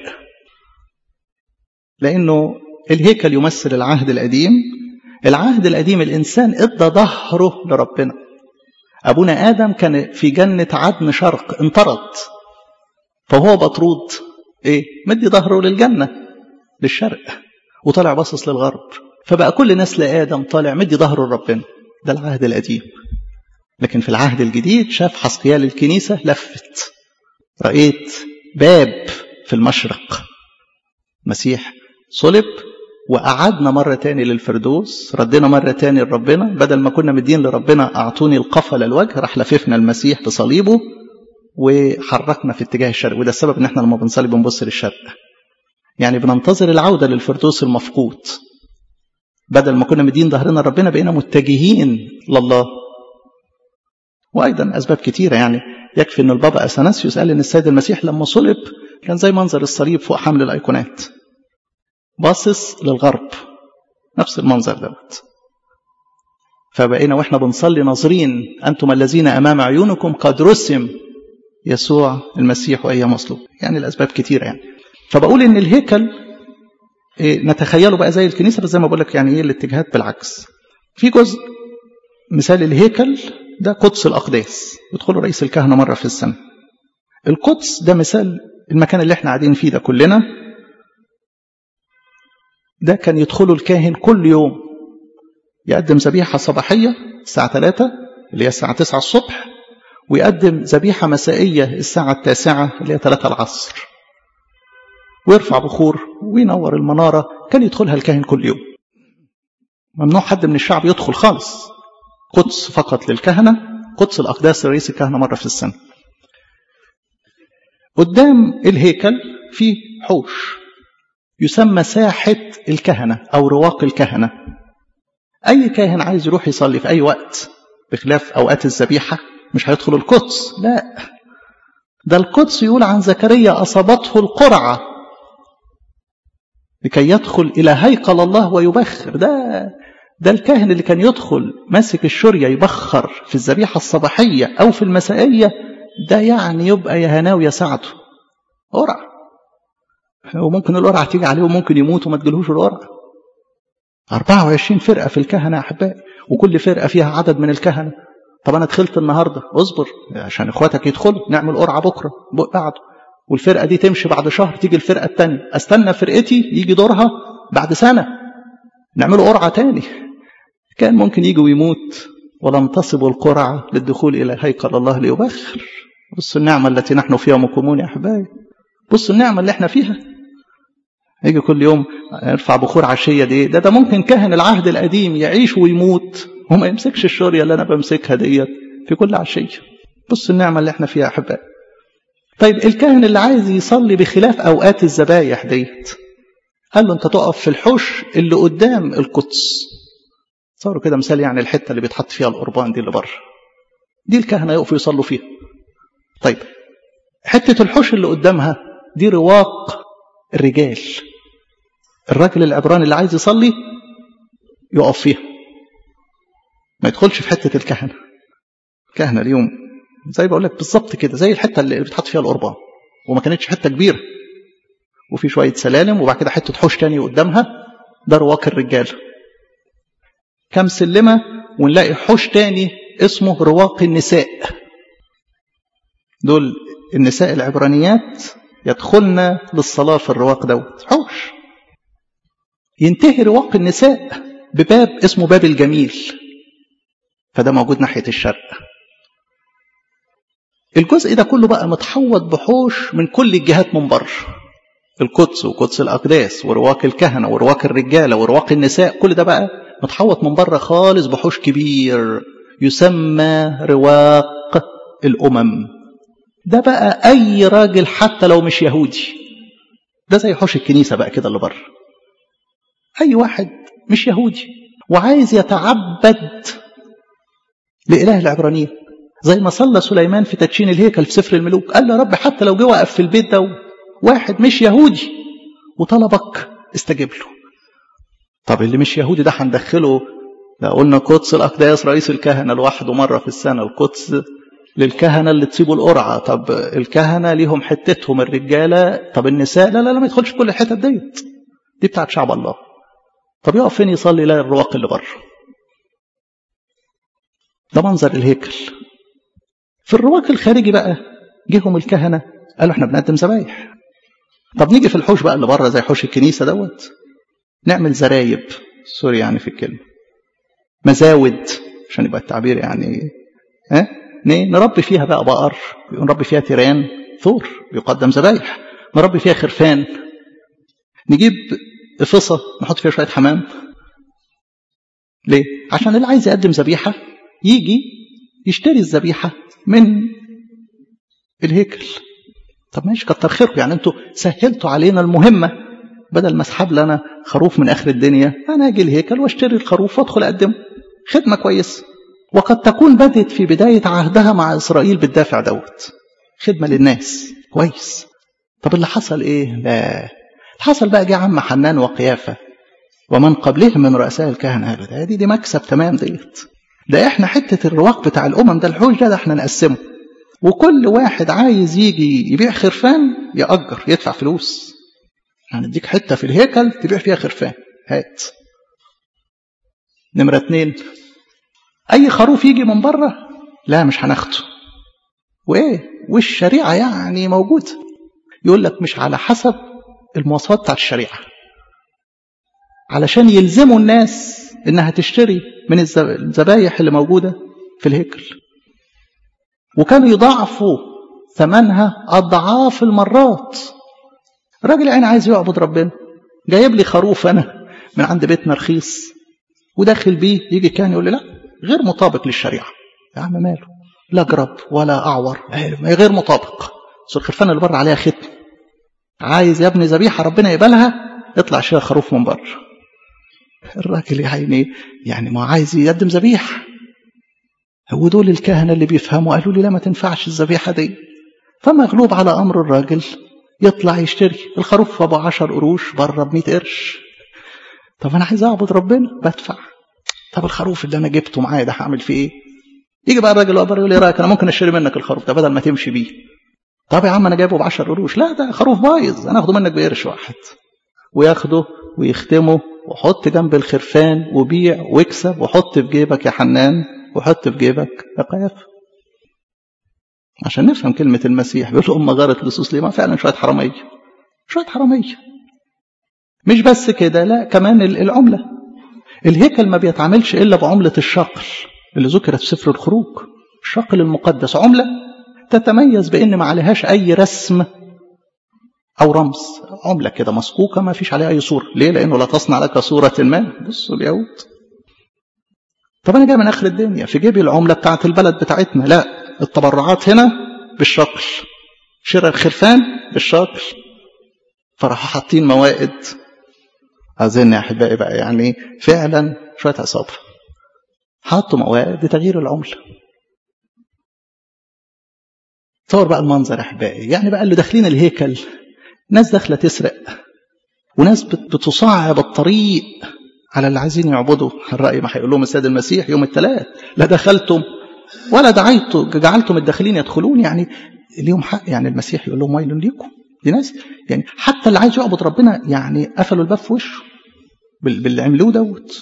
لأنه الهيكل يمثل العهد القديم. العهد القديم الإنسان ادى ظهره لربنا. أبونا آدم كان في جنة عدن شرق انطرد، فهو مطرود إيه؟ مدي ظهره للجنة للشرق وطلع باصص للغرب. فبقى كل نسل آدم طالع مدي ظهره لربنا. ده العهد القديم. لكن في العهد الجديد شاف حسقيال الكنيسة لفت، رأيت باب في المشرق، مسيح صلب وقعدنا مرة تاني للفردوس، ردنا مرة تاني لربنا. بدل ما كنا مدين لربنا أعطوني القفل الوجه، راح لففنا المسيح بصليبه وحركنا في اتجاه الشرق. وده السبب ان احنا لما بنصلي بنبص للشرق، يعني بننتظر العودة للفردوس المفقود. بدل ما كنا مدين ظهرنا لربنا بقينا متجهين لله. وأيضا أسباب كتيرة، يعني يكفي أن البابا أثناسيوس قال أن السيد المسيح لما صلب كان زي منظر الصليب فوق حمل الأيقونات، باصص للغرب، نفس المنظر دوت. فبقينا وإحنا بنصلي ناظرين أنتم الذين أمام عيونكم قد رسم يسوع المسيح وأي مصلوب. يعني الأسباب كتيرة يعني. فبقول أن الهيكل إيه نتخيله بقى زي الكنيسة، بس زي ما بقول لك يعني إيه الاتجاهات بالعكس. في جزء مثال الهيكل ده قدس الأقداس، يدخلوا رئيس الكهنة مرة في السنة. القدس ده مثال المكان اللي احنا قاعدين فيه ده كلنا، ده كان يدخله الكاهن كل يوم يقدم ذبيحة صباحية الساعة ثلاثة اللي هي الساعة تسعة الصبح، ويقدم ذبيحة مسائية الساعة التاسعة اللي هي ثلاثة العصر، ويرفع بخور وينور المنارة. كان يدخلها الكاهن كل يوم، ممنوع حد من الشعب يدخل خالص. قدس فقط للكهنة، قدس الأقداس لرئيس الكهنة مرة في السنة. قدام الهيكل في حوش يسمى ساحة الكهنة أو رواق الكهنة. أي كاهن عايز يروح يصلي في أي وقت بخلاف أوقات الذبيحة مش هيدخل القدس، لا، ده القدس يقول عن زكريا أصابته القرعة لكي يدخل إلى هيكل الله ويبخر. ده ده الكاهن اللي كان يدخل ماسك الشرية يبخر في الذبيحة الصباحية أو في المسائية، ده يعني يبقى يا هناو يا سعده قرعة، وممكن القرعة تيجي عليه وممكن يموت وما تجيلهوش القرعة. أربعة وعشرين فرقة في الكهنة يا أحبائي، وكل فرقة فيها عدد من الكهنة. طب أنا دخلت النهاردة، اصبر عشان إخواتك يدخلوا، نعمل قرعة بكرة بعده، والفرقة دي تمشي بعد شهر تيجي الفرقة التانية، استنى فرقتي يجي دورها بعد سنة نعمل قرعة تاني. كان ممكن يجي ويموت ولم تصب القرعة للدخول إلى هيكل الله ليبخر. بصوا النعمة التي نحن فيها مقيمون يا أحبائي، بصوا النعمة اللي احنا فيها. يجي كل يوم يرفع بخور عشية دي، ده ده ممكن كاهن العهد القديم يعيش ويموت وما يمسكش الشورية اللي أنا بمسكها ديت في كل عشية. بصوا النعمة اللي احنا فيها يا أحبائي. طيب الكاهن اللي عايز يصلي بخلاف أوقات الذبايح ديت، قال له أنت تقف في الحوش اللي قدام القدس. صاروا كده مثال، يعني الحتة اللي بيتحط فيها القربان دي اللي بره، دي الكهنة يقفوا يصلوا فيها. طيب حتة الحوش اللي قدامها دي رواق الرجال، الراجل العبراني اللي عايز يصلي يقف فيها، ما يدخلش في حتة الكهنة. الكهنة اليوم زي بقول لك بالظبط كده، زي الحتة اللي بتحط فيها القربان، وما كانتش حتة كبيرة، وفي شوية سلالم وبعد كده حتة حوش تاني قدامها، ده رواق الرجال. كم سلمة ونلاقي حوش تاني اسمه رواق النساء، دول النساء العبرانيات يدخلن للصلاة في الرواق دوت حوش. ينتهي رواق النساء بباب اسمه باب الجميل، فده موجود ناحية الشرق. الجزء ده كله بقى متحوط بحوش من كل الجهات من بره، القدس وقدس الأقداس ورواق الكهنة ورواق الرجالة ورواق النساء، كل ده بقى متحوط من بره خالص بحوش كبير يسمى رواق الأمم. ده بقى أي راجل حتى لو مش يهودي، ده زي حوش الكنيسة بقى كده اللي بره. أي واحد مش يهودي وعايز يتعبد لإله العبرانيين، زي ما صلى سليمان في تدشين الهيكل في سفر الملوك، قال له رب حتى لو جه وقف في البيت ده واحد مش يهودي وطلبك استجيب له. طب اللي مش يهودي ده هندخله، ده قلنا قدس الأقداس رئيس الكهنة لوحده مرة في السنة، القدس للكهنة اللي تسيبوا القرعة. طب الكهنة ليهم حتتهم الرجالة، طب النساء لا لا لا ما يدخلش كل الحتت ديت، دي بتاعت شعب الله. طب يقف فين يصلي؟ لا الرواق اللي بره. ده منظر الهيكل. في الرواق الخارجي بقى جيهم الكهنة قالوا احنا بنقدم ذبايح. طب نيجي في الحوش بقى اللي بره زي حوش الكنيسة دوت، نعمل زرايب، سوري يعني في الكلمة، مزاود عشان يبقى التعبير يعني ها، نربي فيها بقى بقر، نربي فيها تيران ثور بيقدم ذبايح، نربي فيها خرفان، نجيب فصة نحط فيها شوية حمام. ليه؟ عشان اللي عايز يقدم ذبيحة يجي يشتري الذبيحة من الهيكل. طب ماشي كتر خيركم، يعني انتوا سهلتوا علينا المهمة، بدل ما اسحب لنا خروف من آخر الدنيا أنا أجي الهيكل واشتري الخروف وادخل أقدمه، خدمة كويسة. وقد تكون بدت في بداية عهدها مع إسرائيل بالدافع دوت، خدمة للناس كويس. طب اللي حصل إيه؟ لا حصل بقى جه عم حنان وقيافة ومن قبلهم من رؤساء الكهنة، قالوا ده دي, دي مكسب تمام ديت، ده احنا حتة الرواق بتاع الأمم ده الحوش ده, ده احنا نقسمه، وكل واحد عايز يجي يبيع خرفان يأجر يدفع فلوس، يعني اديك حتة في الهيكل تبيع فيها خرفان هات. نمرة اتنين، أي خروف يجي من بره لا مش هناخده، وايه والشريعة يعني موجودة. يقول لك مش على حسب المواصفات بتاعت الشريعة، علشان يلزموا الناس انها تشتري من الذبايح اللي موجودة في الهيكل، وكانوا يضاعفوا ثمنها اضعاف المرات. الراجل يعني عايز يعبد ربنا، جايب لي خروف انا من عند بيتنا رخيص وداخل بيه، يجي كان يقول لي لا غير مطابق للشريعة. يا عم ماله، لا جرب ولا اعور، غير مطابق. بس الخرفان اللي بره عليها ختم، عايز يا ابني ذبيحة ربنا يقبلها، اطلع شيل خروف من بره. الراجل يعني يعني ما عايز يقدم ذبيحة. هو دول الكهنة اللي بيفهموا قالوا لي لا ما تنفعش الذبيحة دي، فمغلوب على أمر الراجل يطلع يشتري الخروف أبو عشر قروش بره بمئة قرش. طب أنا عايز أعبد ربنا بدفع، طب الخروف اللي أنا جبته معايا ده هعمل فيه إيه؟ يجي بقى الراجل وقبر يقول لي رأيك أنا ممكن أشتري منك الخروف ده بدل ما تمشي بيه. طب يا عم أنا جايبه بعشر قروش، لا ده خروف بايظ أنا أخده منك بقرش واحد. وياخده ويختمه وحط جنب الخرفان وبيع واكسب وحط في جيبك يا حنان وحط في جيبك يا قيافة. عشان نفهم كلمة المسيح بيقول له أم غارت لصوص ليه، ما فعلا شوية حرامية، شوية حرامية. مش بس كده، لا كمان العملة. الهيكل ما بيتعاملش إلا بعملة الشقل اللي ذكرت في سفر الخروج. الشقل المقدس عملة تتميز بأن ما عليهاش أي رسم أو رمز، عملة كده مسكوكة ما فيش عليها أي صورة. ليه؟ لأنه لا تصنع لك صورة ما. بصوا اليهود، طب أنا جاي من آخر الدنيا في جيبي العملة بتاعت البلد بتاعتنا، لا التبرعات هنا بالشقل، شراء الخرفان بالشقل. فراحوا حاطين موائد. أظن يا أحبائي بقى يعني فعلا شوية عصابة حطوا موائد لتغيير العملة. تصور بقى المنظر يا أحبائي، يعني بقى اللي داخلين الهيكل ناس داخلة تسرق، وناس بتصعب الطريق على اللي عايزين يعبدوا. الرأي ما هيقول لهم السيد المسيح يوم الثلاث لا دخلتم ولا دعيتم جعلتم الداخلين يدخلون، يعني اليوم حق. يعني المسيح يقول لهم ويل ليكم، دي ناس يعني حتى اللي عايز يعبد ربنا يعني قفلوا الباب في وشه باللي عملوه دوت.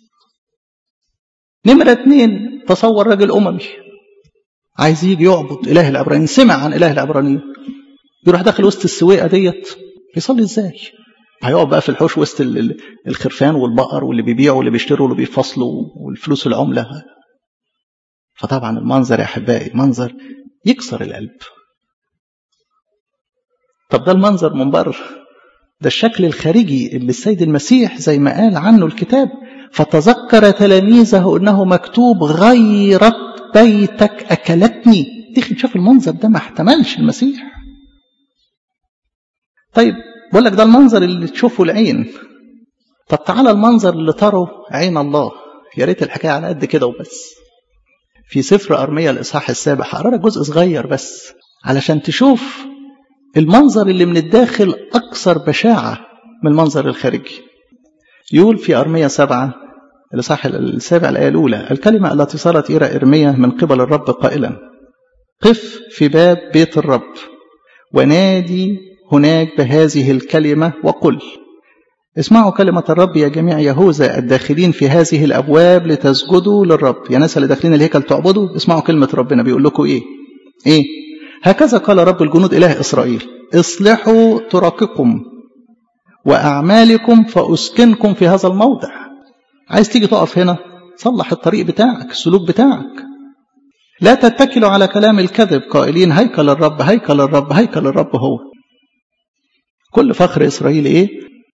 نمرة اتنين، تصور راجل أممي عايز يجي يعبد إله العبرانيين، سمع عن إله العبرانيين، يروح داخل وسط السويقة ديت يصلي ازاي؟ هيقعد بقى في الحوش وسط الخرفان والبقر واللي بيبيعوا واللي بيشتروا واللي بيفصلوا والفلوس العملة. فطبعا المنظر يا أحبائي منظر يكسر القلب. طب ده المنظر من بره، ده الشكل الخارجي اللي السيد المسيح زي ما قال عنه الكتاب فتذكر تلاميذه أنه مكتوب غيرت بيتك أكلتني. تيجي تشوف المنظر ده ما احتملش المسيح. طيب بقول لك ده المنظر اللي تشوفه العين، طب تعالى المنظر اللي ترى عين الله. يا ريت الحكاية على قد كده وبس. في سفر أرميا الإصحاح السابع هقرا لك جزء صغير بس علشان تشوف المنظر اللي من الداخل أكثر بشاعة من المنظر الخارجي. يقول في أرميا سبعة الإصحاح السابع الآية الأولى: الكلمة التي صارت إلى إرميا من قبل الرب قائلا: قف في باب بيت الرب ونادي هناك بهذه الكلمة وقل: اسمعوا كلمة الرب يا جميع يهوذا الداخلين في هذه الأبواب لتسجدوا للرب. يا ناس اللي داخلين الهيكل تعبدوا، اسمعوا كلمة ربنا بيقول لكم إيه؟ إيه؟ هكذا قال رب الجنود إله إسرائيل: اصلحوا طرقكم وأعمالكم فأسكنكم في هذا الموضع. عايز تيجي تقف هنا، صلح الطريق بتاعك، السلوك بتاعك. لا تتكلوا على كلام الكذب قائلين هيكل الرب هيكل الرب هيكل الرب. هو كل فخر إسرائيل إيه؟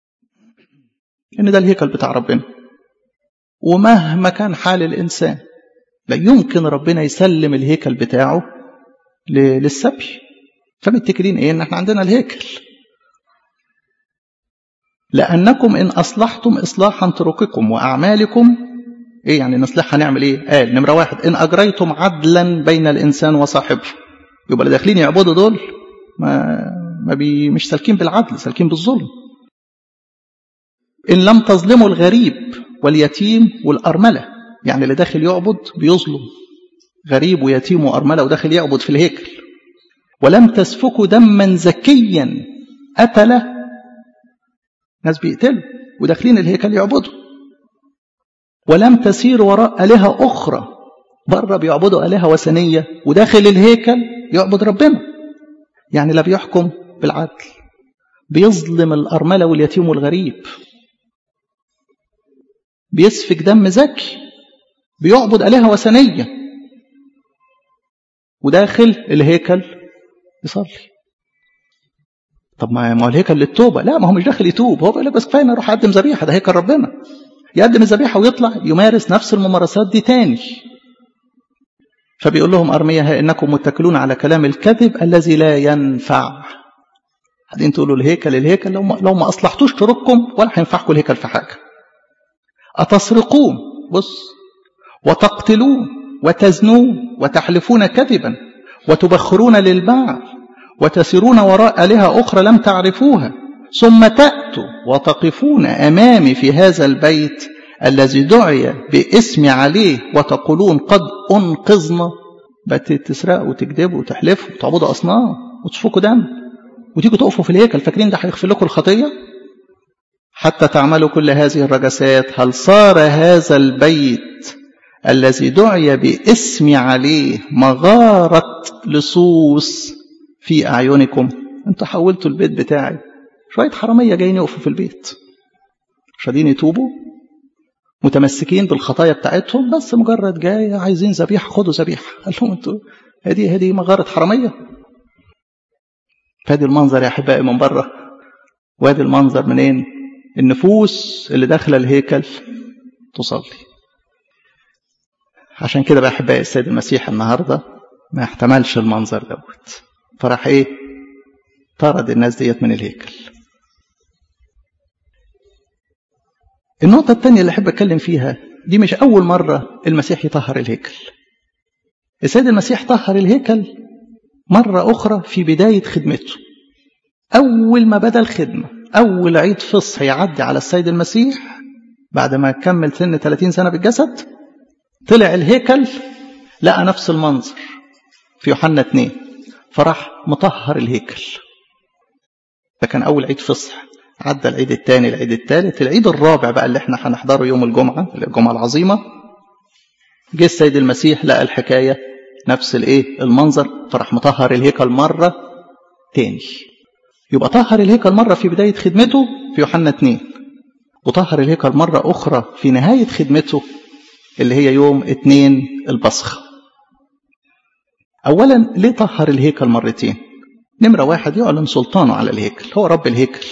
إن ده الهيكل بتاع ربنا. ومهما كان حال الإنسان لا يمكن ربنا يسلم الهيكل بتاعه للسبي. فمتكلين إيه؟ إن احنا عندنا الهيكل. لأنكم إن أصلحتم إصلاحا طرقكم وأعمالكم. إيه يعني نصلحها؟ نعمل إيه؟ قال نمرة واحد: إن أجريتم عدلا بين الإنسان وصاحبه. يبقى اللي داخلين يعبدوا دول ما ما بي مش سالكين بالعدل، سالكين بالظلم. إن لم تظلموا الغريب واليتيم والأرملة. يعني اللي داخل يعبد بيظلم غريب ويتيم وأرملة وداخل يعبد في الهيكل. ولم تسفكوا دما زكيا. قتل ناس بيقتلوا وداخلين الهيكل يعبدوا. ولم تسيروا وراء آلهة أخرى بره بيعبدوا آلهة وثنية، وداخل الهيكل يعبد ربنا. يعني لا بيحكم بالعدل، بيظلم الأرملة واليتيم والغريب، بيسفك دم زكي، بيعبد آلهة وثنية، وداخل الهيكل يصلي. طب ما هو الهيكل للتوبة، لا ما هو مش داخل يتوب، هو بيقول لك بس كفايه انا اروح اقدم ذبيحه، ده هيكل ربنا. يقدم الذبيحه ويطلع يمارس نفس الممارسات دي تاني. فبيقول لهم أرميا: ها انكم متكلون على كلام الكذب الذي لا ينفع. بعدين تقولوا الهيكل الهيكل لو ما, لو ما اصلحتوش طرقكم ولا هينفعكم الهيكل في حاجه. أتسرقون، بص، وتقتلون وتزنون وتحلفون كذبا وتبخرون للبعل وتسيرون وراء آلهة أخرى لم تعرفوها، ثم تأتوا وتقفون أمامي في هذا البيت الذي دعي باسمي عليه وتقولون قد أنقذنا. بتسرقوا وتكذبوا وتحلفوا وتعبدوا أصنام وتسفكوا دم وتيجوا تقفوا في الهيكل فاكرين ده هيغفر لكم الخطية؟ حتى تعملوا كل هذه الرجسات، هل صار هذا البيت الذي دعي باسمي عليه مغارة لصوص في أعينكم؟ انتوا حولتوا البيت بتاعي شوية حرامية جايين يقفوا في البيت، مش راضيين يتوبوا، متمسكين بالخطايا بتاعتهم، بس مجرد جاي عايزين ذبيحة خدوا ذبيحة. قال لهم انتوا هذه هذه مغارة حرامية. فادي المنظر يا أحبائي من بره، وادي المنظر منين؟ النفوس اللي داخله الهيكل تصلي. عشان كده بقى أحبائي السيد المسيح النهارده ما يحتملش المنظر دوت، فراح ايه؟ طرد الناس ديت من الهيكل. النقطة الثانية اللي أحب أتكلم فيها دي مش أول مرة المسيح يطهر الهيكل. السيد المسيح طهر الهيكل مرة أخرى في بداية خدمته. أول ما بدأ الخدمة، أول عيد فصح يعدي على السيد المسيح بعد ما كمل سن ثلاثين سنة بالجسد، طلع الهيكل لقى نفس المنظر في يوحنا اثنين، فراح مطهر الهيكل. ده كان أول عيد فصح. عدى العيد الثاني، العيد الثالث، العيد الرابع بقى اللي احنا هنحضره يوم الجمعة، الجمعة العظيمة، جه السيد المسيح لقى الحكاية نفس الايه المنظر، فراح مطهر الهيكل مرة تاني. يبقى طهر الهيكل مرة في بداية خدمته في يوحنا اثنين، وطهر الهيكل مرة أخرى في نهاية خدمته اللي هي يوم اثنين البصخ. أولا ليه طهر الهيكل مرتين؟ نمرة واحد يعلن سلطانه على الهيكل، هو رب الهيكل.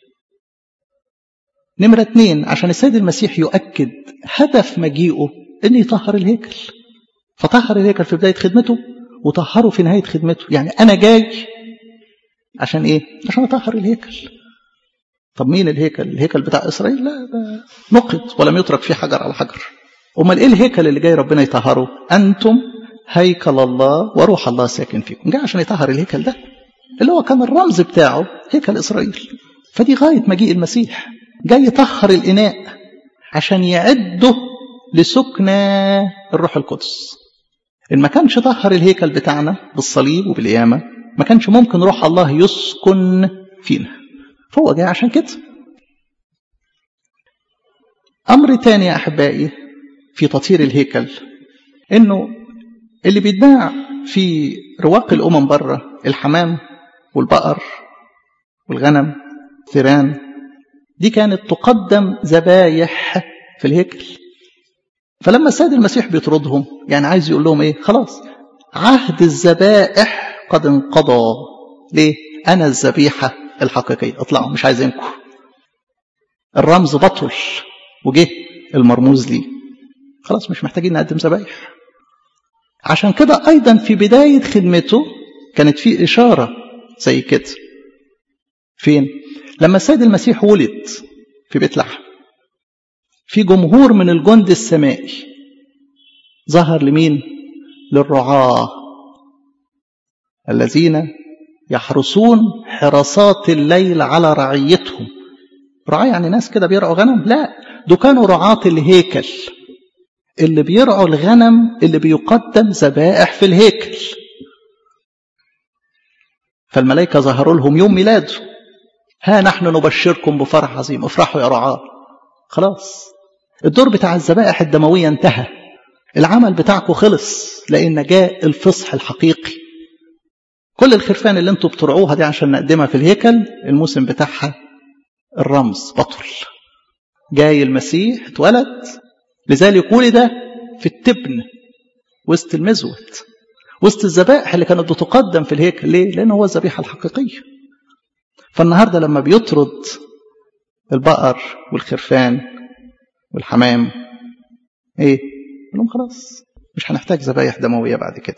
نمرة اثنين عشان السيد المسيح يؤكد هدف مجيئه أن يطهر الهيكل، فطهر الهيكل في بداية خدمته وطهره في نهاية خدمته. يعني أنا جاي عشان إيه؟ عشان أطهر الهيكل. طب مين الهيكل؟ الهيكل بتاع إسرائيل؟ لا، ده نقد ولم يترك فيه حجر على حجر. أمال إيه الهيكل اللي جاي ربنا يطهره؟ أنتم هيكل الله وروح الله ساكن فيكم. جاي عشان يطهر الهيكل ده اللي هو كان الرمز بتاعه هيكل إسرائيل. فدي غاية مجيء المسيح، جاي يطهر الإناء عشان يعده لسكنى الروح القدس. إن ما كانش طهر الهيكل بتاعنا بالصليب وبالقيامة ما كانش ممكن روح الله يسكن فينا، فهو جاي عشان كده. أمر تاني يا أحبائي في تطهير الهيكل، إنه اللي بيتباع في رواق الأمم بره، الحمام والبقر والغنم ثيران، دي كانت تقدم ذبايح في الهيكل. فلما السيد المسيح بيطردهم يعني عايز يقول لهم ايه؟ خلاص عهد الذبائح قد انقضى. ليه؟ انا الذبيحه الحقيقيه، اطلعوا مش عايزينكم. الرمز بطل وجه المرموز لي، خلاص مش محتاجين نقدم ذبايح. عشان كده ايضا في بدايه خدمته كانت في اشاره زي كده. فين؟ لما السيد المسيح ولد في بيت لحم، في جمهور من الجند السمائي ظهر لمين؟ للرعاة الذين يحرسون حراسات الليل على رعيتهم. رعاة يعني ناس كده بيرعوا غنم؟ لا، دول كانوا رعاة الهيكل اللي بيرعوا الغنم اللي بيقدم ذبائح في الهيكل. فالملائكة ظهروا لهم يوم ميلاده، ها نحن نبشركم بفرح عظيم، افرحوا يا رعاة. خلاص الدور بتاع الذبائح الدموية انتهى، العمل بتاعكم خلص، لأن جاء الفصح الحقيقي. كل الخرفان اللي انتوا بترعوها دي عشان نقدمها في الهيكل، الموسم بتاعها الرمز بطل. جاي المسيح اتولد، لذلك ولد في التبن وسط المزود، وسط الذبائح اللي كانت بتقدم في الهيكل. ليه؟ لأنه هو الذبيحة الحقيقية. فالنهاردة لما بيطرد البقر والخرفان والحمام، ايه؟ لهم خلاص مش هنحتاج ذبايح دموية بعد كده.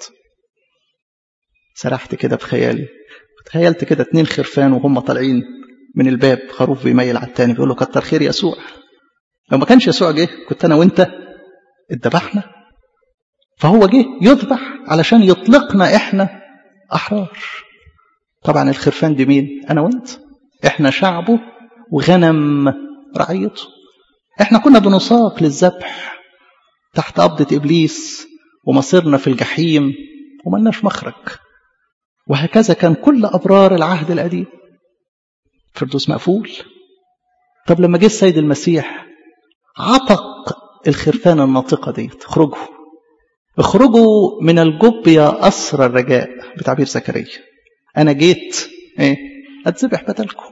سرحت كده بخيالي، تخيلت كده اتنين خرفان وهم طالعين من الباب، خروف بيميل على التاني بيقول له كتر خير يسوع. لو ما كانش يسوع جه كنت انا وانت اتذبحنا. فهو جه يذبح علشان يطلقنا احنا احرار. طبعا الخرفان دي مين؟ انا وانت، احنا شعبه وغنم رعيته. احنا كنا بنساق للذبح تحت قبضة ابليس ومصيرنا في الجحيم وملناش مخرج. وهكذا كان كل ابرار العهد القديم، فردوس مقفول. طب لما جه السيد المسيح عتق الخرفان الناطقة ديت، اخرجوا اخرجوا من الجب يا أسر الرجاء بتعبير زكريا. أنا جيت ايه أتذبح بدلكم.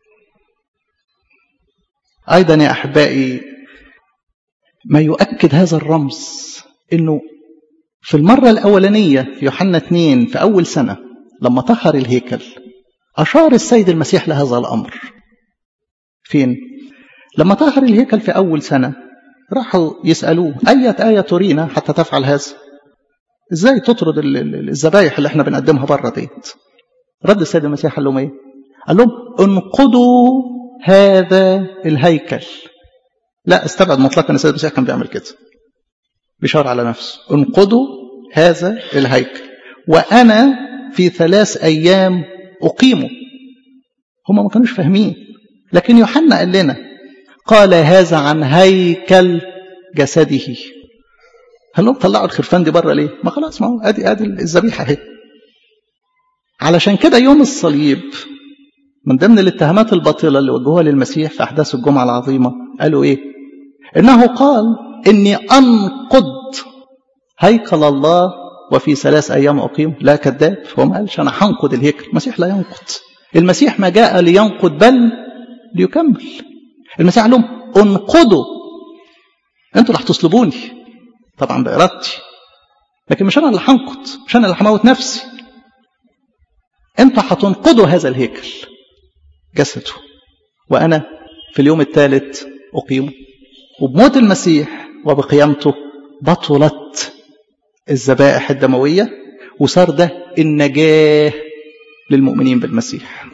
أيضا يا أحبائي ما يؤكد هذا الرمز، إنه في المرة الأولانية في يوحنا اثنين في أول سنة لما طهر الهيكل أشار السيد المسيح لهذا الأمر. فين؟ لما طهر الهيكل في أول سنة راحوا يسألوه أية آية ترينا حتى تفعل هذا؟ إزاي تطرد الذبايح اللي احنا بنقدمها بره ديت؟ رد السيد المسيح قال لهم ايه؟ قال لهم انقضوا هذا الهيكل. لا استبعد مطلقا، السيد المسيح كان بيعمل كده، بيشار على نفسه. انقضوا هذا الهيكل وأنا في ثلاث أيام أقيمه. هم ما كانوش فاهمين، لكن يوحنا قال لنا قال هذا عن هيكل جسده. قال لهم طلعوا الخرفان دي بره ليه؟ ما خلاص، ما هو ادي ادي الذبيحه اهي. علشان كده يوم الصليب من ضمن الاتهامات الباطله اللي وجهوها للمسيح في احداث الجمعه العظيمه قالوا ايه؟ انه قال اني انقض هيكل الله وفي ثلاث ايام اقيم. لا كذاب، هو ما قالش انا هنقض الهيكل. المسيح لا ينقض. المسيح ما جاء لينقض بل ليكمل. المسيح قال لهم انقضوا، انتوا اللي هتصلبوني طبعا بإرادتي، لكن مش انا اللي هنقض، مش انا اللي هموت نفسي. انتوا هتنقضوا هذا الهيكل جسده وانا في اليوم الثالث اقيمه. وبموت المسيح وبقيامته بطلت الذبائح الدمويه، وصار ده النجاه للمؤمنين بالمسيح.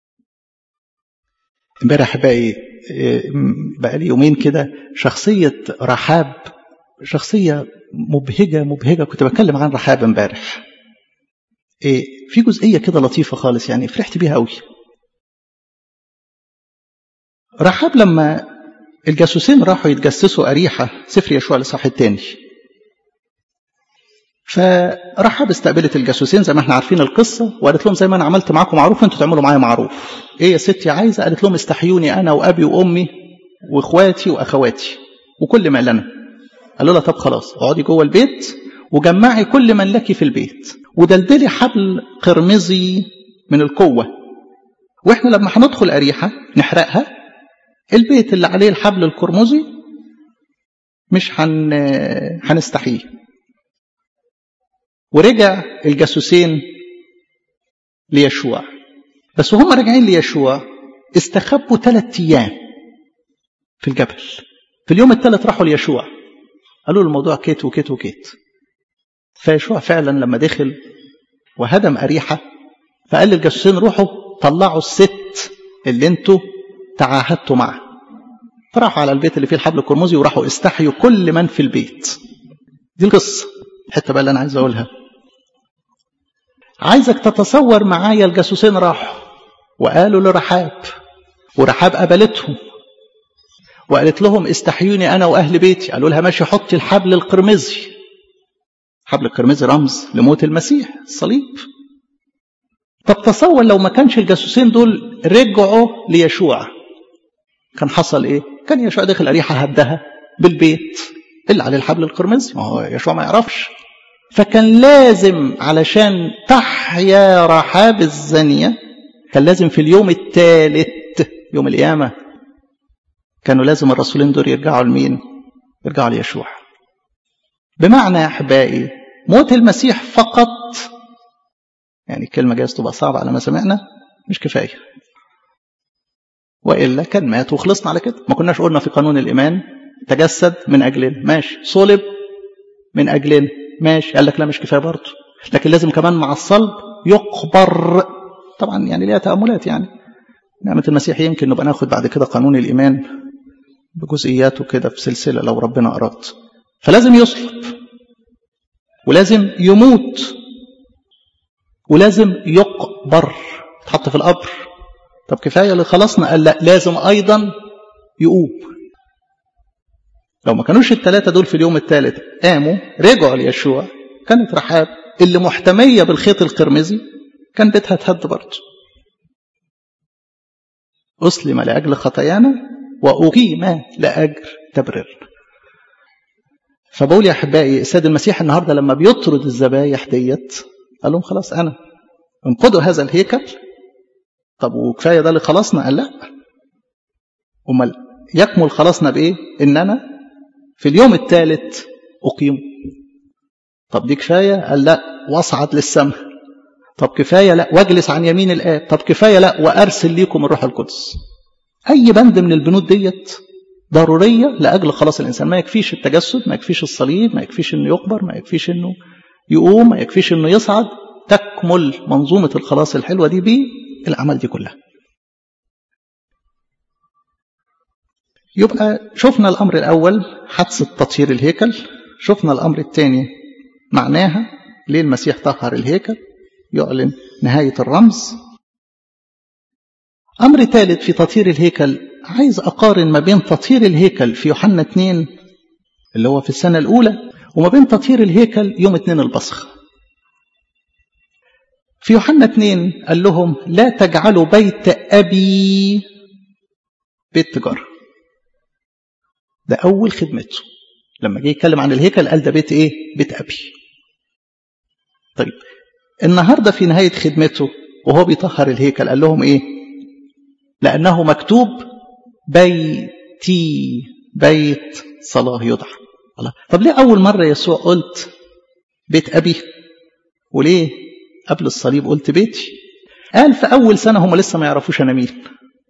امبارح بقى بقى لي يومين كده شخصيه رحاب، شخصيه مبهجه مبهجه. كنت بتكلم عن رحاب امبارح. إيه في جزئيه كده لطيفه خالص، يعني فرحت بيها قوي. رحاب لما الجاسوسين راحوا يتجسسوا أريحة، سفر يشوع الإصحاح الثاني، فرحاب استقبلت الجاسوسين زي ما احنا عارفين القصة، وقالت لهم زي ما انا عملت معاكم معروف انتوا تعملوا معايا معروف. ايه يا ستي عايزة؟ قالت لهم استحيوني انا وابي وامي واخواتي واخواتي وكل ما لنا. قالوا لها طب خلاص اقعدي جوه البيت وجمعي كل من لك في البيت ودلدلي حبل قرمزي من القوة، واحنا لما هندخل أريحة نحرقها، البيت اللي عليه الحبل القرمزي مش هن... هنستحيه. ورجع الجاسوسين ليشوع، بس وهم راجعين ليشوع استخبوا ثلاث ايام في الجبل. في اليوم الثالث راحوا ليشوع قالوا له الموضوع كيت وكيت وكيت. فيشوع فعلا لما دخل وهدم أريحة فقال للجاسوسين روحوا طلعوا الست اللي انتوا تعاهدتوا معه. فراحوا على البيت اللي فيه الحبل القرمزي وراحوا استحيوا كل من في البيت. دي القصة. الحته بقى اللي انا عايز اقولها، عايزك تتصور معايا الجاسوسين راحوا وقالوا لرحاب، ورحاب قبلتهم وقالت لهم استحيوني انا واهل بيتي. قالوا لها ماشي حطي الحبل القرمزي. الحبل القرمزي رمز لموت المسيح الصليب. طب تصور لو ما كانش الجاسوسين دول رجعوا ليشوع كان حصل ايه؟ كان يشوع داخل أريحة هدها بالبيت إلا على الحبل القرمزي، ما هو يشوع ما يعرفش. فكان لازم علشان تحيا رحاب الزانية كان لازم في اليوم الثالث يوم القيامة كانوا لازم الرسولين دول يرجعوا لمين؟ يرجعوا ليشوع. بمعنى يا أحبائي موت المسيح فقط، يعني الكلمة جايز تبقى صعبة على ما سمعنا، مش كفاية، وإلا كان مات وخلصنا على كده. ما كناش قلنا في قانون الإيمان تجسد من أجلنا، ماشي، صلب من أجلنا، ماشي، قال لك لا مش كفاية برضه، لكن لازم كمان مع الصلب يقبر. طبعا يعني ليها تأملات، يعني نعمة المسيح يمكن نبقى ناخد بعد كده قانون الإيمان بجزئياته كده في سلسلة لو ربنا أراد. فلازم يصلب ولازم يموت ولازم يقبر، تحط في القبر. طب كفاية اللي خلصنا؟ قال لا، لازم أيضا يقوم. لو ما كانوش الثلاثة دول في اليوم الثالث قاموا رجعوا ليشوع، كانت رحاب اللي محتمية بالخيط القرمزي كان بيتها تهد برضه. أسلم لأجل خطايانا وأقيم لأجل تبريرنا. فبقول يا أحبائي السيد المسيح النهاردة لما بيطرد الذبايح ديت قال لهم خلاص أنا انقضوا هذا الهيكل. طب وكفاية ده اللي خلصنا؟ قال لا، أمال يكمل خلصنا بإيه؟ إن أنا في اليوم الثالث أقيم. طب دي كفاية؟ قال لا، واصعد للسماء. طب كفاية؟ لا، واجلس عن يمين الآب. طب كفاية؟ لا، وأرسل ليكم الروح القدس. أي بند من البنود ديت ضرورية لأجل خلاص الإنسان. ما يكفيش التجسد، ما يكفيش الصليب، ما يكفيش إنه يقبر، ما يكفيش إنه يقوم، ما يكفيش إنه يصعد. تكمل منظومة الخلاص الحلوة دي بالأعمال دي كلها. يبقى شفنا الأمر الأول حدث تطهير الهيكل، شفنا الأمر الثاني معناها ليه المسيح طهر الهيكل، يعلن نهاية الرمز. أمر ثالث في تطهير الهيكل، عايز أقارن ما بين تطهير الهيكل في يوحنا اثنين اللي هو في السنة الأولى وما بين تطهير الهيكل يوم اثنين البصخ. في يوحنا اثنين قال لهم لا تجعلوا بيت أبي بيت تجارة. ده أول خدمته لما جه يتكلم عن الهيكل قال ده بيت إيه؟ بيت أبي. طيب النهاردة في نهاية خدمته وهو بيطهر الهيكل قال لهم إيه؟ لأنه مكتوب بيتي بيت صلاة يدعى. الله. طب ليه أول مرة يسوع قلت بيت أبي وليه قبل الصليب قلت بيتي؟ قال في أول سنة هم لسه ما يعرفوش أنا مين.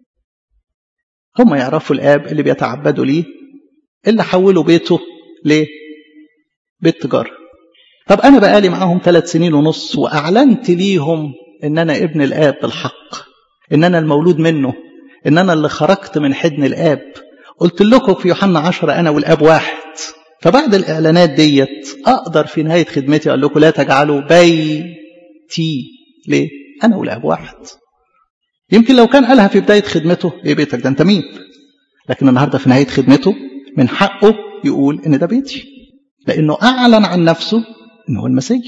هم يعرفوا الآب اللي بيتعبدوا ليه، اللي حولوا بيته ليه؟ بيت تجارة. طب أنا بقالي معاهم ثلاث سنين ونص وأعلنت ليهم إن أنا ابن الآب بالحق، إن أنا المولود منه، إن أنا اللي خرجت من حضن الآب. قلت لكم في يوحنا عشرة أنا والآب واحد. فبعد الإعلانات ديت أقدر في نهاية خدمتي أقول لكم لا تجعلوا بيتي. ليه؟ أنا والآب واحد. يمكن لو كان قالها في بداية خدمته إيه بيتك ده أنت مين؟ لكن النهاردة في نهاية خدمته من حقه يقول إن ده بيتي، لأنه أعلن عن نفسه إنه هو المسيح.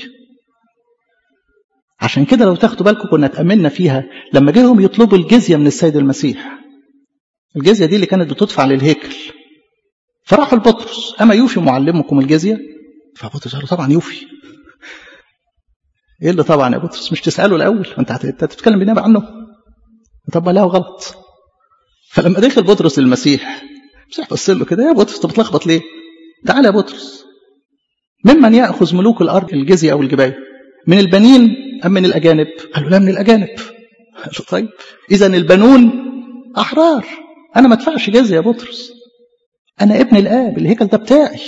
عشان كده لو تاخدوا بالكم كنا تأملنا فيها لما جاهم يطلبوا الجزية من السيد المسيح. الجزية دي اللي كانت بتدفع للهيكل. فراحوا لبطرس أما يوفي معلمكم الجزية؟ فبطرس قال له طبعا يوفي. إيه اللي طبعا يا بطرس؟ مش تسأله الأول؟ أنت هتتكلم بالنيابة عنه؟ طب لا غلط. فلما دخل بطرس المسيح المسيح بص له كده، يا بطرس أنت بتلخبط ليه؟ تعال يا بطرس، ممن يأخذ ملوك الأرض الجزية أو الجباية؟ من البنين أم من الأجانب؟ قال له لا من الأجانب. قال له طيب إذا البنون أحرار، أنا ما ادفعش جزية يا بطرس، أنا ابن الآب، الهيكل ده بتاعي.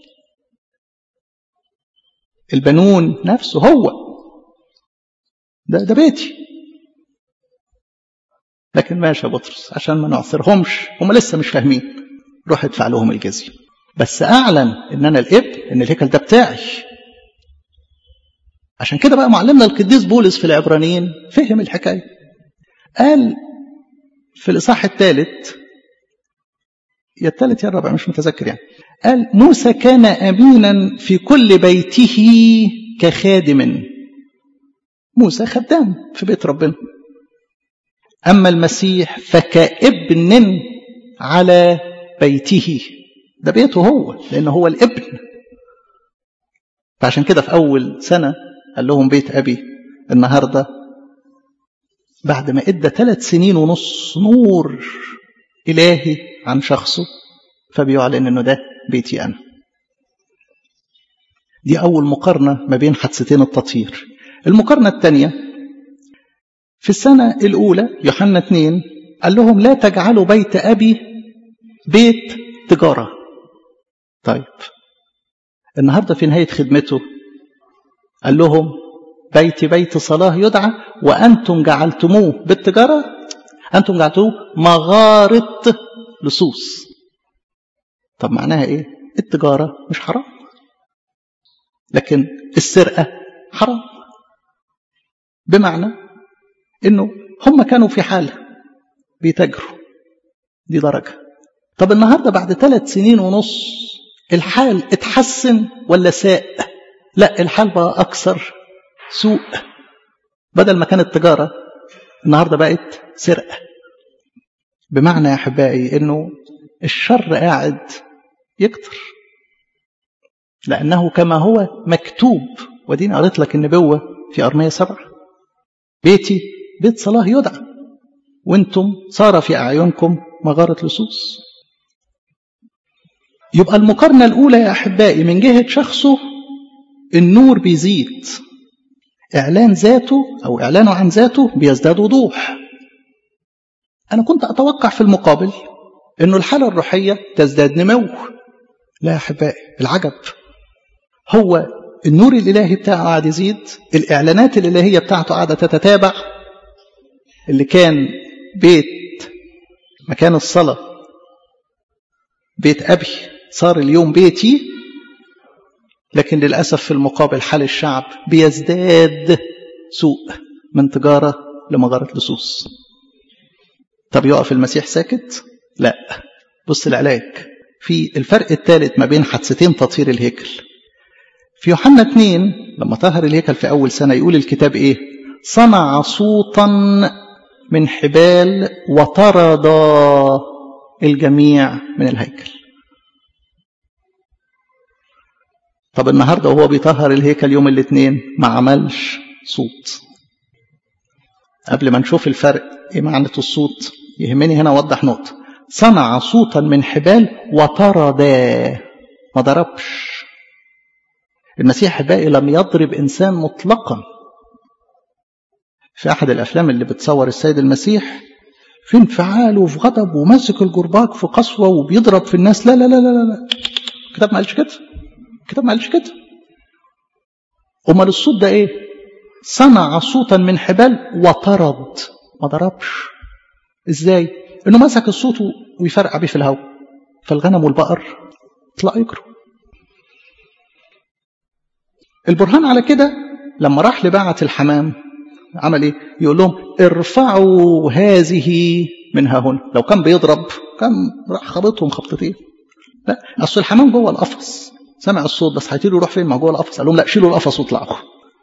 البنون نفسه هو ده ده بيتي. لكن ماشي يا بطرس عشان ما نعثرهمش، هم لسه مش فاهمين، روح ادفع لهم الجزية. بس أعلن إن أنا الابن، إن الهيكل ده بتاعي. عشان كده بقى معلمنا القديس بولس في العبرانيين فهم الحكاية. قال في الإصحاح الثالث يا الثالث يا الرابع مش متذكر يعني، قال موسى كان أمينا في كل بيته كخادم. موسى خدام في بيت ربنا. أما المسيح فكابن على بيته. ده بيته هو، لأنه هو الابن. فعشان كده في أول سنة قال لهم بيت أبي. النهاردة بعد ما إدى ثلاث سنين ونص نور إلهي عن شخصه، فبيعلن أنه ده بيتي أنا. دي أول مقارنة ما بين حادثتين التطهير. المقارنة الثانية في السنة الأولى يوحنا اثنين قال لهم لا تجعلوا بيت أبي بيت تجارة. طيب النهاردة في نهاية خدمته قال لهم بيتي بيت صلاة يدعى، وأنتم جعلتموه بالتجارة، أنتم جعلتوه مغارة لصوص. طب معناها إيه؟ التجارة مش حرام، لكن السرقة حرام. بمعنى إنه هم كانوا في حالة بيتاجروا، دي درجة. طب النهاردة بعد ثلاث سنين ونص الحال اتحسن ولا ساء؟ لا، الحال بقى أكثر سوء. بدل ما كانت تجارة النهاردة بقت سرقة. بمعنى يا أحبائي إنه الشر قاعد يكتر، لأنه كما هو مكتوب. وديني قريت لك النبوة في أرمية سبعة، بيتي بيت صلاة يدعى وانتم صار في أعينكم مغارة لصوص. يبقى المقارنة الأولى يا أحبائي من جهة شخصه النور بيزيد، إعلان ذاته أو إعلانه عن ذاته بيزداد وضوح. أنا كنت أتوقع في المقابل أنه الحالة الروحية تزداد نمو. لا يا أحبائي، العجب هو النور الإلهي بتاعه قاعد يزيد، الإعلانات الإلهية بتاعته قاعدة تتتابع. اللي كان بيت مكان الصلاة بيت أبي صار اليوم بيتي، لكن للأسف في المقابل حال الشعب بيزداد سوء من تجارة لمغارة لصوص. طب يقف المسيح ساكت؟ لا. بص العلاج في الفرق الثالث ما بين حادثتين تطهير الهيكل. في يوحنا اثنين لما طهر الهيكل في أول سنة يقول الكتاب إيه؟ صنع صوتا من حبال وطرد الجميع من الهيكل. طب النهاردة وهو بيطهر الهيكل يوم الاثنين ما عملش صوت. قبل ما نشوف الفرق ايه معنى الصوت، يهمني هنا اوضح نقطة. صنع صوتا من حبال وطرد، ما ضربش. المسيح الباقي لم يضرب إنسان مطلقا. في أحد الأفلام اللي بتصور السيد المسيح في انفعال وفي غضب وماسك الجرباج في قسوة وبيضرب في الناس، لا لا لا لا لا، الكتاب ما قالش كده، الكتاب ما قالش كده. أمال الصوت ده إيه؟ صنع صوتا من حبال وطرد، ما ضربش. إزاي؟ إنه مسك الصوت ويفرقع بيه في الهواء، فالغنم والبقر طلعوا يجروا. البرهان على كده لما راح لباعة الحمام عمل ايه؟ يقول لهم ارفعوا هذه منها هنا. لو كان بيضرب كان راح خبطهم خبطتين. لا، اصل الحمام جوه القفص سمع الصوت بس هيطير يروح فين؟ ما جوه القفص. قال لهم لا، شيلوا القفص واطلعوا.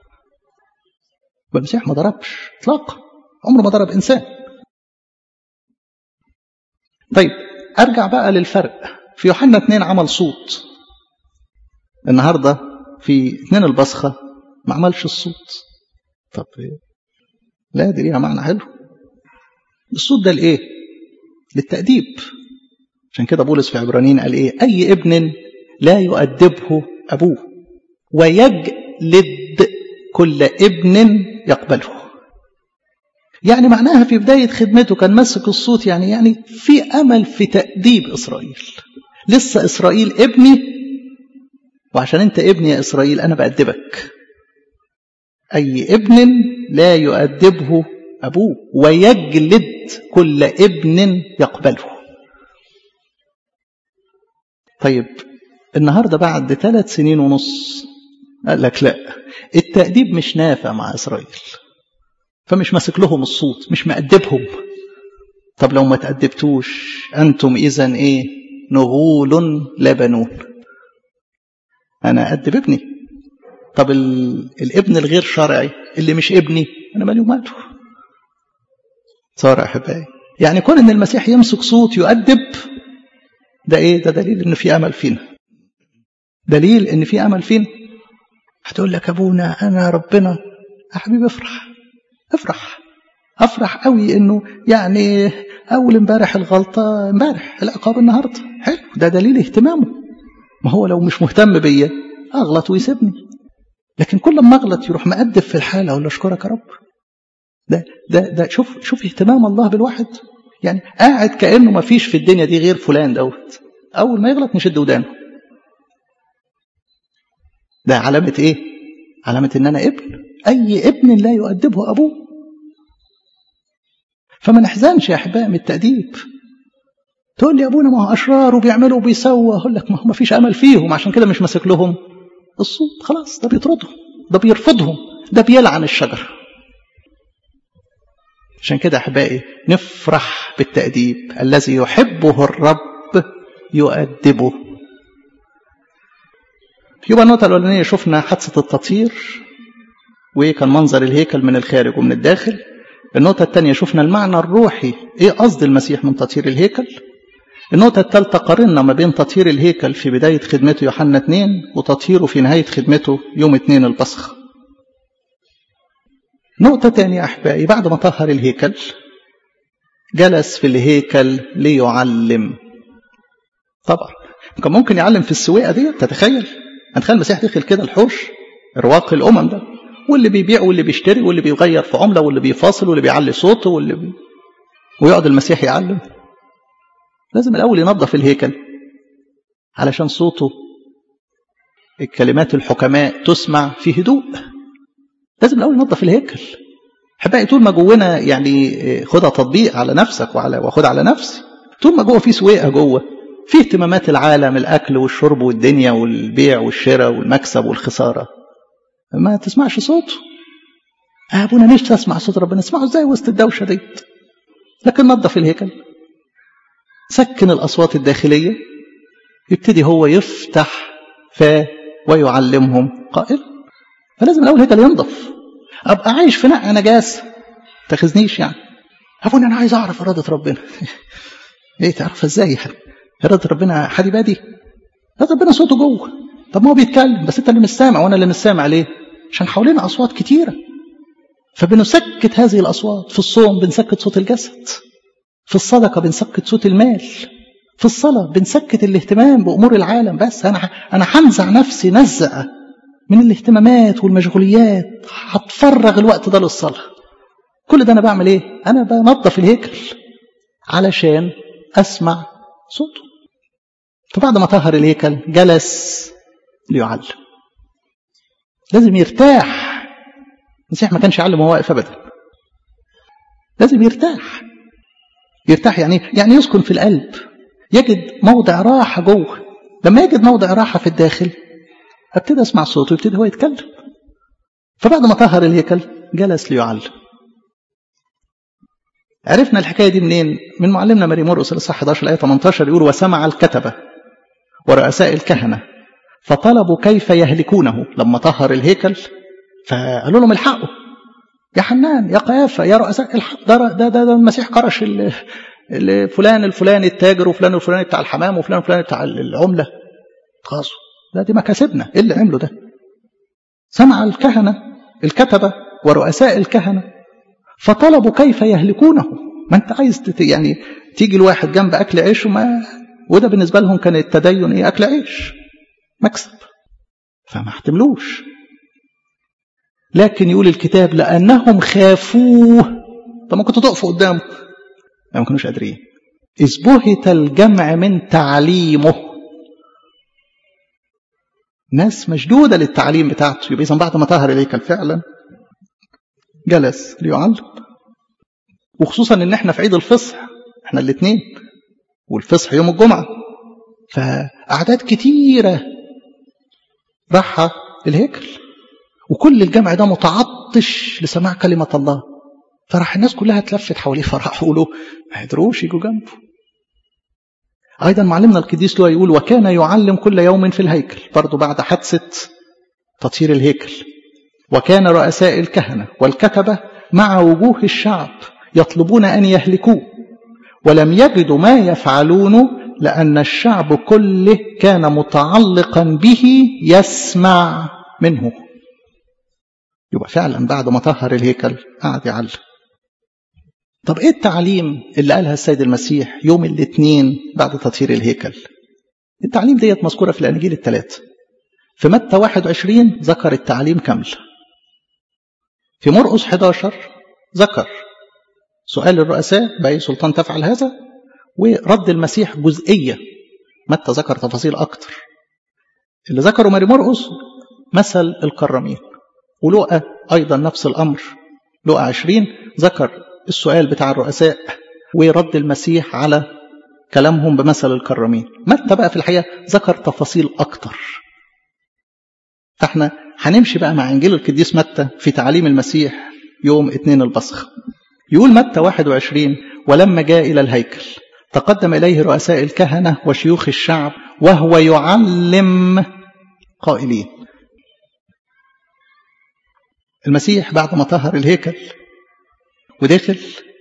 المسيح ما ضربش اطلاقا، عمره ما ضرب انسان. طيب ارجع بقى للفرق. في يوحنا اثنين عمل صوت، النهارده في اثنين البصخه ما عملش الصوت. طب لا، دي ليها معنى حلو. الصوت ده لايه؟ للتأديب. عشان كده بولس في عبرانيين قال ايه؟ اي ابن لا يؤدبه ابوه ويجلد كل ابن يقبله. يعني معناها في بداية خدمته كان مسك الصوت، يعني يعني في امل في تأديب اسرائيل. لسه اسرائيل ابني، وعشان انت ابني يا اسرائيل انا بأدبك. أي ابن لا يؤدبه أبوه ويجلد كل ابن يقبله. طيب النهاردة بعد ثلاث سنين ونص قال لك لا، التأديب مش نافع مع إسرائيل، فمش ماسك لهم الصوت، مش مأدبهم. طب لو ما تأدبتوش أنتم إذن إيه؟ نغول لا بنون. أنا أدب ابني. طب الابن الغير شرعي اللي مش ابني أنا مالي وماله. صار أحبائي، يعني كون إن المسيح يمسك صوت يؤدب ده ايه؟ ده دليل ان في امل فينا، دليل ان في امل فينا. هتقول لك ابونا انا ربنا، يا حبيبي افرح افرح افرح قوي انه يعني اول امبارح الغلطه امبارح العقاب النهارده، حلو، ده دليل اهتمامه. ما هو لو مش مهتم بيا اغلط ويسيبني، لكن كل ما اغلط يروح مقدف في الحاله اقول له اشكرك يا رب. ده ده ده شوف شوف اهتمام الله بالواحد، يعني قاعد كانه ما فيش في الدنيا دي غير فلان دوت، اول ما يغلط نشد ودانه. ده علامه ايه؟ علامه ان انا ابن، اي ابن لا يؤدبه ابوه. فما نحزنش يا احبائي من التأديب. تقول لي يا ابونا ما هو اشرار وبيعملوا وبيسووا، اقول لك ما هو ما فيش امل فيهم، عشان كده مش ماسك لهم الصوت، خلاص ده بيطردهم، ده بيرفضهم، ده بيلعن الشجر. عشان كده احبائي نفرح بالتأديب، الذي يحبه الرب يؤدبه. يبقى النقطة الأولانية شفنا حادثة التطهير وكان منظر الهيكل من الخارج ومن الداخل. النقطة الثانية شفنا المعنى الروحي، ايه قصد المسيح من تطهير الهيكل. النقطة الثالثة قارنا ما بين تطهير الهيكل في بداية خدمته يوحنا اثنين وتطهيره في نهاية خدمته يوم اثنين البصخ. نقطة تانية أحبائي، بعد ما طهر الهيكل جلس في الهيكل ليعلم. طبعا كان ممكن يعلم في السويقة دي، تتخيل هنخيل المسيح دخل كده الحوش رواق الأمم ده، واللي بيبيع واللي بيشتري واللي بيغير في عملة واللي بيفاصل واللي بيعلي صوته واللي بي... ويقعد المسيح يعلم. لازم الأول ينظف الهيكل علشان صوته الكلمات الحكماء تسمع في هدوء. لازم الأول ينظف الهيكل. حبائي طول ما جونا يعني خدها تطبيق على نفسك وعلى وخد على نفسي، طول ما جوه في سويقة، جوه في اهتمامات العالم، الأكل والشرب والدنيا والبيع والشراء والمكسب والخسارة، ما تسمعش صوته. أبونا ليش تسمع صوت ربنا؟ اسمعه ازاي وسط الدوشة دي؟ لكن نظف الهيكل، سكن الأصوات الداخلية، يبتدي هو يفتح فاه ويعلمهم قائل. فلازم الأول هيكل ينظف. أبقى عايش في نقع نجاسة تخزنيش يعني. أبونا أنا عايز أعرف إرادة ربنا. إيه تعرفها إزاي؟ إرادة ربنا حدي بادي؟ إرادة ربنا صوته جوه. طب ما هو بيتكلم بس أنت اللي مش سامع وأنا اللي مش سامع. ليه؟ عشان حوالينا أصوات كتيرة، فبنسكت هذه الأصوات. في الصوم بنسكت صوت الجسد، في الصدقة بنسكت صوت المال، في الصلاة بنسكت الاهتمام بأمور العالم. بس أنا أنا هنزع نفسي نزع من الاهتمامات والمشغوليات، هتفرغ الوقت ده للصلاة. كل ده أنا بعمل إيه؟ أنا بنظف الهيكل علشان أسمع صوته. فبعد ما طهر الهيكل جلس ليعلم. لازم يرتاح. المسيح ما كانش يعلم وهو واقف أبدا، لازم يرتاح. يرتاح يعني يعني يسكن في القلب، يجد موضع راحة جوه. لما يجد موضع راحة في الداخل ابتدي اسمع صوته ويبتدي هو يتكلم. فبعد ما طهر الهيكل جلس ليعلم. عرفنا الحكاية دي منين؟ من معلمنا ماري مرقس الإصحاح إحدى عشر الآية ثمانية عشر، يقول وسمع الكتبة ورؤساء الكهنة فطلبوا كيف يهلكونه. لما طهر الهيكل فقالوا لهم الحقوا يا حنان يا قيافة يا رؤساء الحق، ده, ده, ده, ده المسيح قرش فلان الفلاني التاجر وفلان الفلاني بتاع الحمام وفلان الفلاني بتاع العملة. خلاص لا دي مكاسبنا، ايه اللي عمله ده؟ سمع الكهنة الكتبة ورؤساء الكهنة فطلبوا كيف يهلكونه. ما انت عايز يعني تيجي الواحد جنب اكل عيش وما، وده بالنسبة لهم كان التدين ايه؟ اكل عيش مكسب، فما احتملوش. لكن يقول الكتاب لأنهم خافوه. طب ما كنتوا تقفوا قدامه، ما كانوش قادرين. إذ بهت الجمع من تعليمه. ناس مشدودة للتعليم بتاعته. يبقى إذن بعد ما طهر الهيكل فعلا جلس ليعلم. وخصوصا ان احنا في عيد الفصح، احنا الاثنين والفصح يوم الجمعة، فأعداد كتيرة راحة الهيكل، وكل الجمع ده متعطش لسماع كلمة الله. فراح الناس كلها تلفت حواليه، فراحوا له ما يقدروش يجوا جنبه. أيضا معلمنا القديس لوقا يقول وكان يعلم كل يوم في الهيكل، برضو بعد حادثة تطهير الهيكل. وكان رؤساء الكهنة والكتبة مع وجوه الشعب يطلبون أن يهلكوه، ولم يجدوا ما يفعلونه لأن الشعب كله كان متعلقا به يسمع منه. يبقى فعلا بعد ما طهر الهيكل قعد يعلم. طب ايه التعليم اللي قالها السيد المسيح يوم الاثنين بعد تطهير الهيكل؟ التعليم ديت مذكورة في الأناجيل الثلاثة. في متى واحد وعشرين ذكر التعليم كامل. في مرقس أحد عشر ذكر سؤال الرؤساء بأي سلطان تفعل هذا، ورد المسيح جزئية. متى ذكر تفاصيل أكتر. اللي ذكره ماري مرقس مثل الكرامين، ولوقا أيضا نفس الأمر. لوقا عشرين ذكر السؤال بتاع الرؤساء ورد المسيح على كلامهم بمثل الكرامين. متى بقى في الحقيقة ذكر تفاصيل أكتر. فاحنا هنمشي بقى مع إنجيل القديس متى في تعليم المسيح يوم اثنين البصخ. يقول متى واحد وعشرين: ولما جاء إلى الهيكل تقدم إليه رؤساء الكهنة وشيوخ الشعب وهو يعلم قائلين. المسيح بعد ما طهر الهيكل ودخل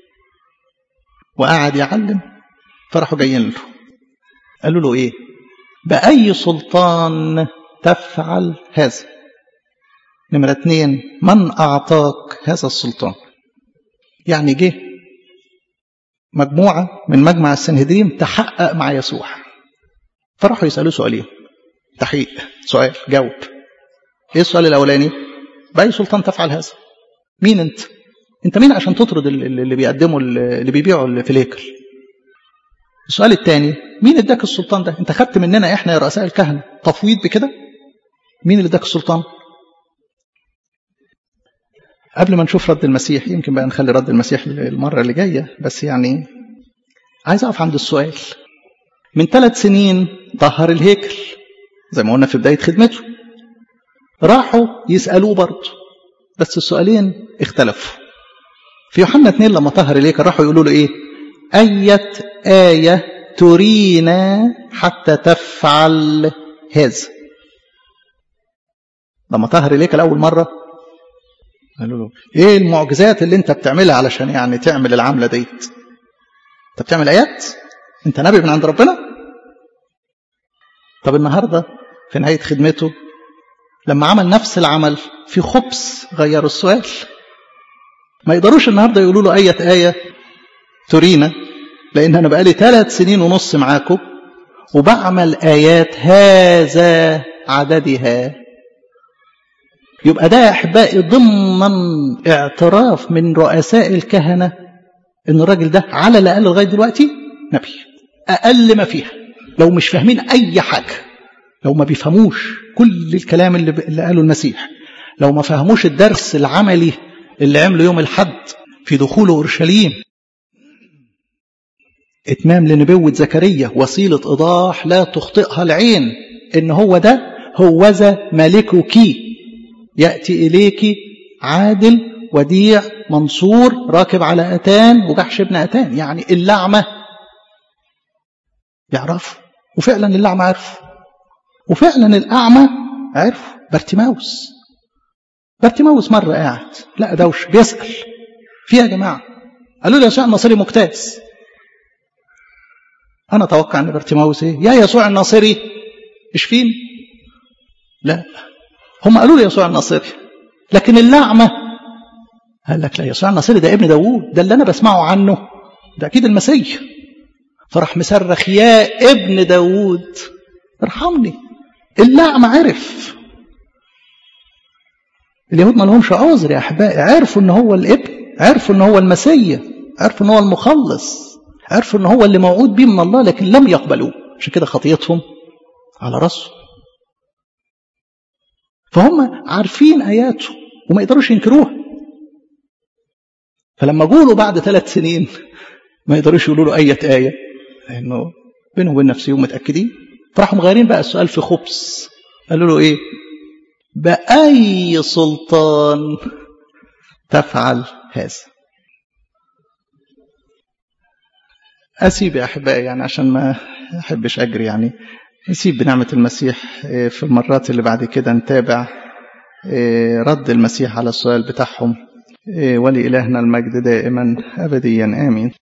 وقعد يعلم، فرحوا جايين له قالوا له ايه؟ بأي سلطان تفعل هذا؟ نمرة اتنين: من أعطاك هذا السلطان؟ يعني جه مجموعة من مجمع السنهدرين تحقق مع يسوع، فرحوا يسألوا سؤالين تحقيق. سؤال جاوب. ايه السؤال الأولاني؟ بأي سلطان تفعل هذا؟ مين انت؟ انت مين عشان تطرد اللي بيقدموا اللي بيبيعوا في الهيكل؟ السؤال الثاني: مين اداك السلطان ده؟ انت خدت مننا احنا يا رؤساء الكهنة تفويض بكده؟ مين اللي اداك السلطان؟ قبل ما نشوف رد المسيح، يمكن بقى نخلي رد المسيح المرة اللي جاية، بس يعني عايز أقف عند السؤال. من ثلاث سنين طهر الهيكل زي ما قلنا في بداية خدمته، راحوا يسألوه برضه، بس السؤالين اختلفوا. في يوحنا اثنين لما طهر الهيكل راحوا يقولوا له ايه؟ أية آية ترينا حتى تفعل هذا؟ لما طهر الهيكل أول مرة قالوا له ايه المعجزات اللي انت بتعملها علشان يعني تعمل العملة ديت؟ انت بتعمل آيات؟ انت نبي من عند ربنا؟ طب النهاردة في نهاية خدمته لما عمل نفس العمل في خبز غيروا السؤال. ما يقدروش النهاردة يقولوا له أية آية ترينا، لأن أنا بقالي ثلاث سنين ونص معاكم وبعمل آيات هذا عددها. يبقى ده يا أحبائي ضمن اعتراف من رؤساء الكهنة إن الراجل ده على الأقل لغاية دلوقتي نبي. أقل ما فيها، لو مش فاهمين أي حاجة، لو ما بيفهموش كل الكلام اللي, اللي قاله المسيح، لو ما فهموش الدرس العملي اللي عمله يوم الحد في دخوله أورشليم، إتمام لنبوة زكريا، وسيلة إيضاح لا تخطئها العين، إن هو ده هوذا ملكك يأتي إليك عادل وديع منصور راكب على أتان وجحش ابن أتان. يعني اللعمة يعرفوا، وفعلا اللعمة عرفوا، وفعلا الأعمى عرفوا. بارتيماوس بارتيماوس مرة قاعد لا دوش بيسأل فيها يا جماعة، قالوا له يسوع الناصري مجتاز. أنا أتوقع أن بارتيماوس إيه؟ يا يسوع الناصري اشفيني. لا، هم قالوا له يسوع الناصري، لكن اللعمة قال لك لا، يسوع الناصري ده ابن داوود، ده اللي أنا بسمعه عنه، ده أكيد المسيح. فراح مصرخ يا ابن داوود ارحمني. اللعمة عرف. اليهود ما لهمش عذر يا أحبائي، عرفوا أنه هو الابن، عرفوا أنه هو المسيح، عرفوا أنه هو المخلص، عرفوا أنه هو اللي موعود به من الله، لكن لم يقبلوه. عشان كده خطيتهم على رأسه. فهم عارفين آياته وما يقدروش ينكروها. فلما قولوا بعد ثلاث سنين ما يقدروش يقولوا له أية آية، لأنه بينهم وبين نفسهم متأكدين. فراحوا مغيرين بقى السؤال في خبز، قالوا له إيه؟ بأي سلطان تفعل هذا؟ أسيب يا أحبائي يعني عشان ما أحبش أجري، يعني نسيب بنعمة المسيح في المرات اللي بعد كده نتابع رد المسيح على السؤال بتاعهم. ولإلهنا المجد دائما أبديا آمين.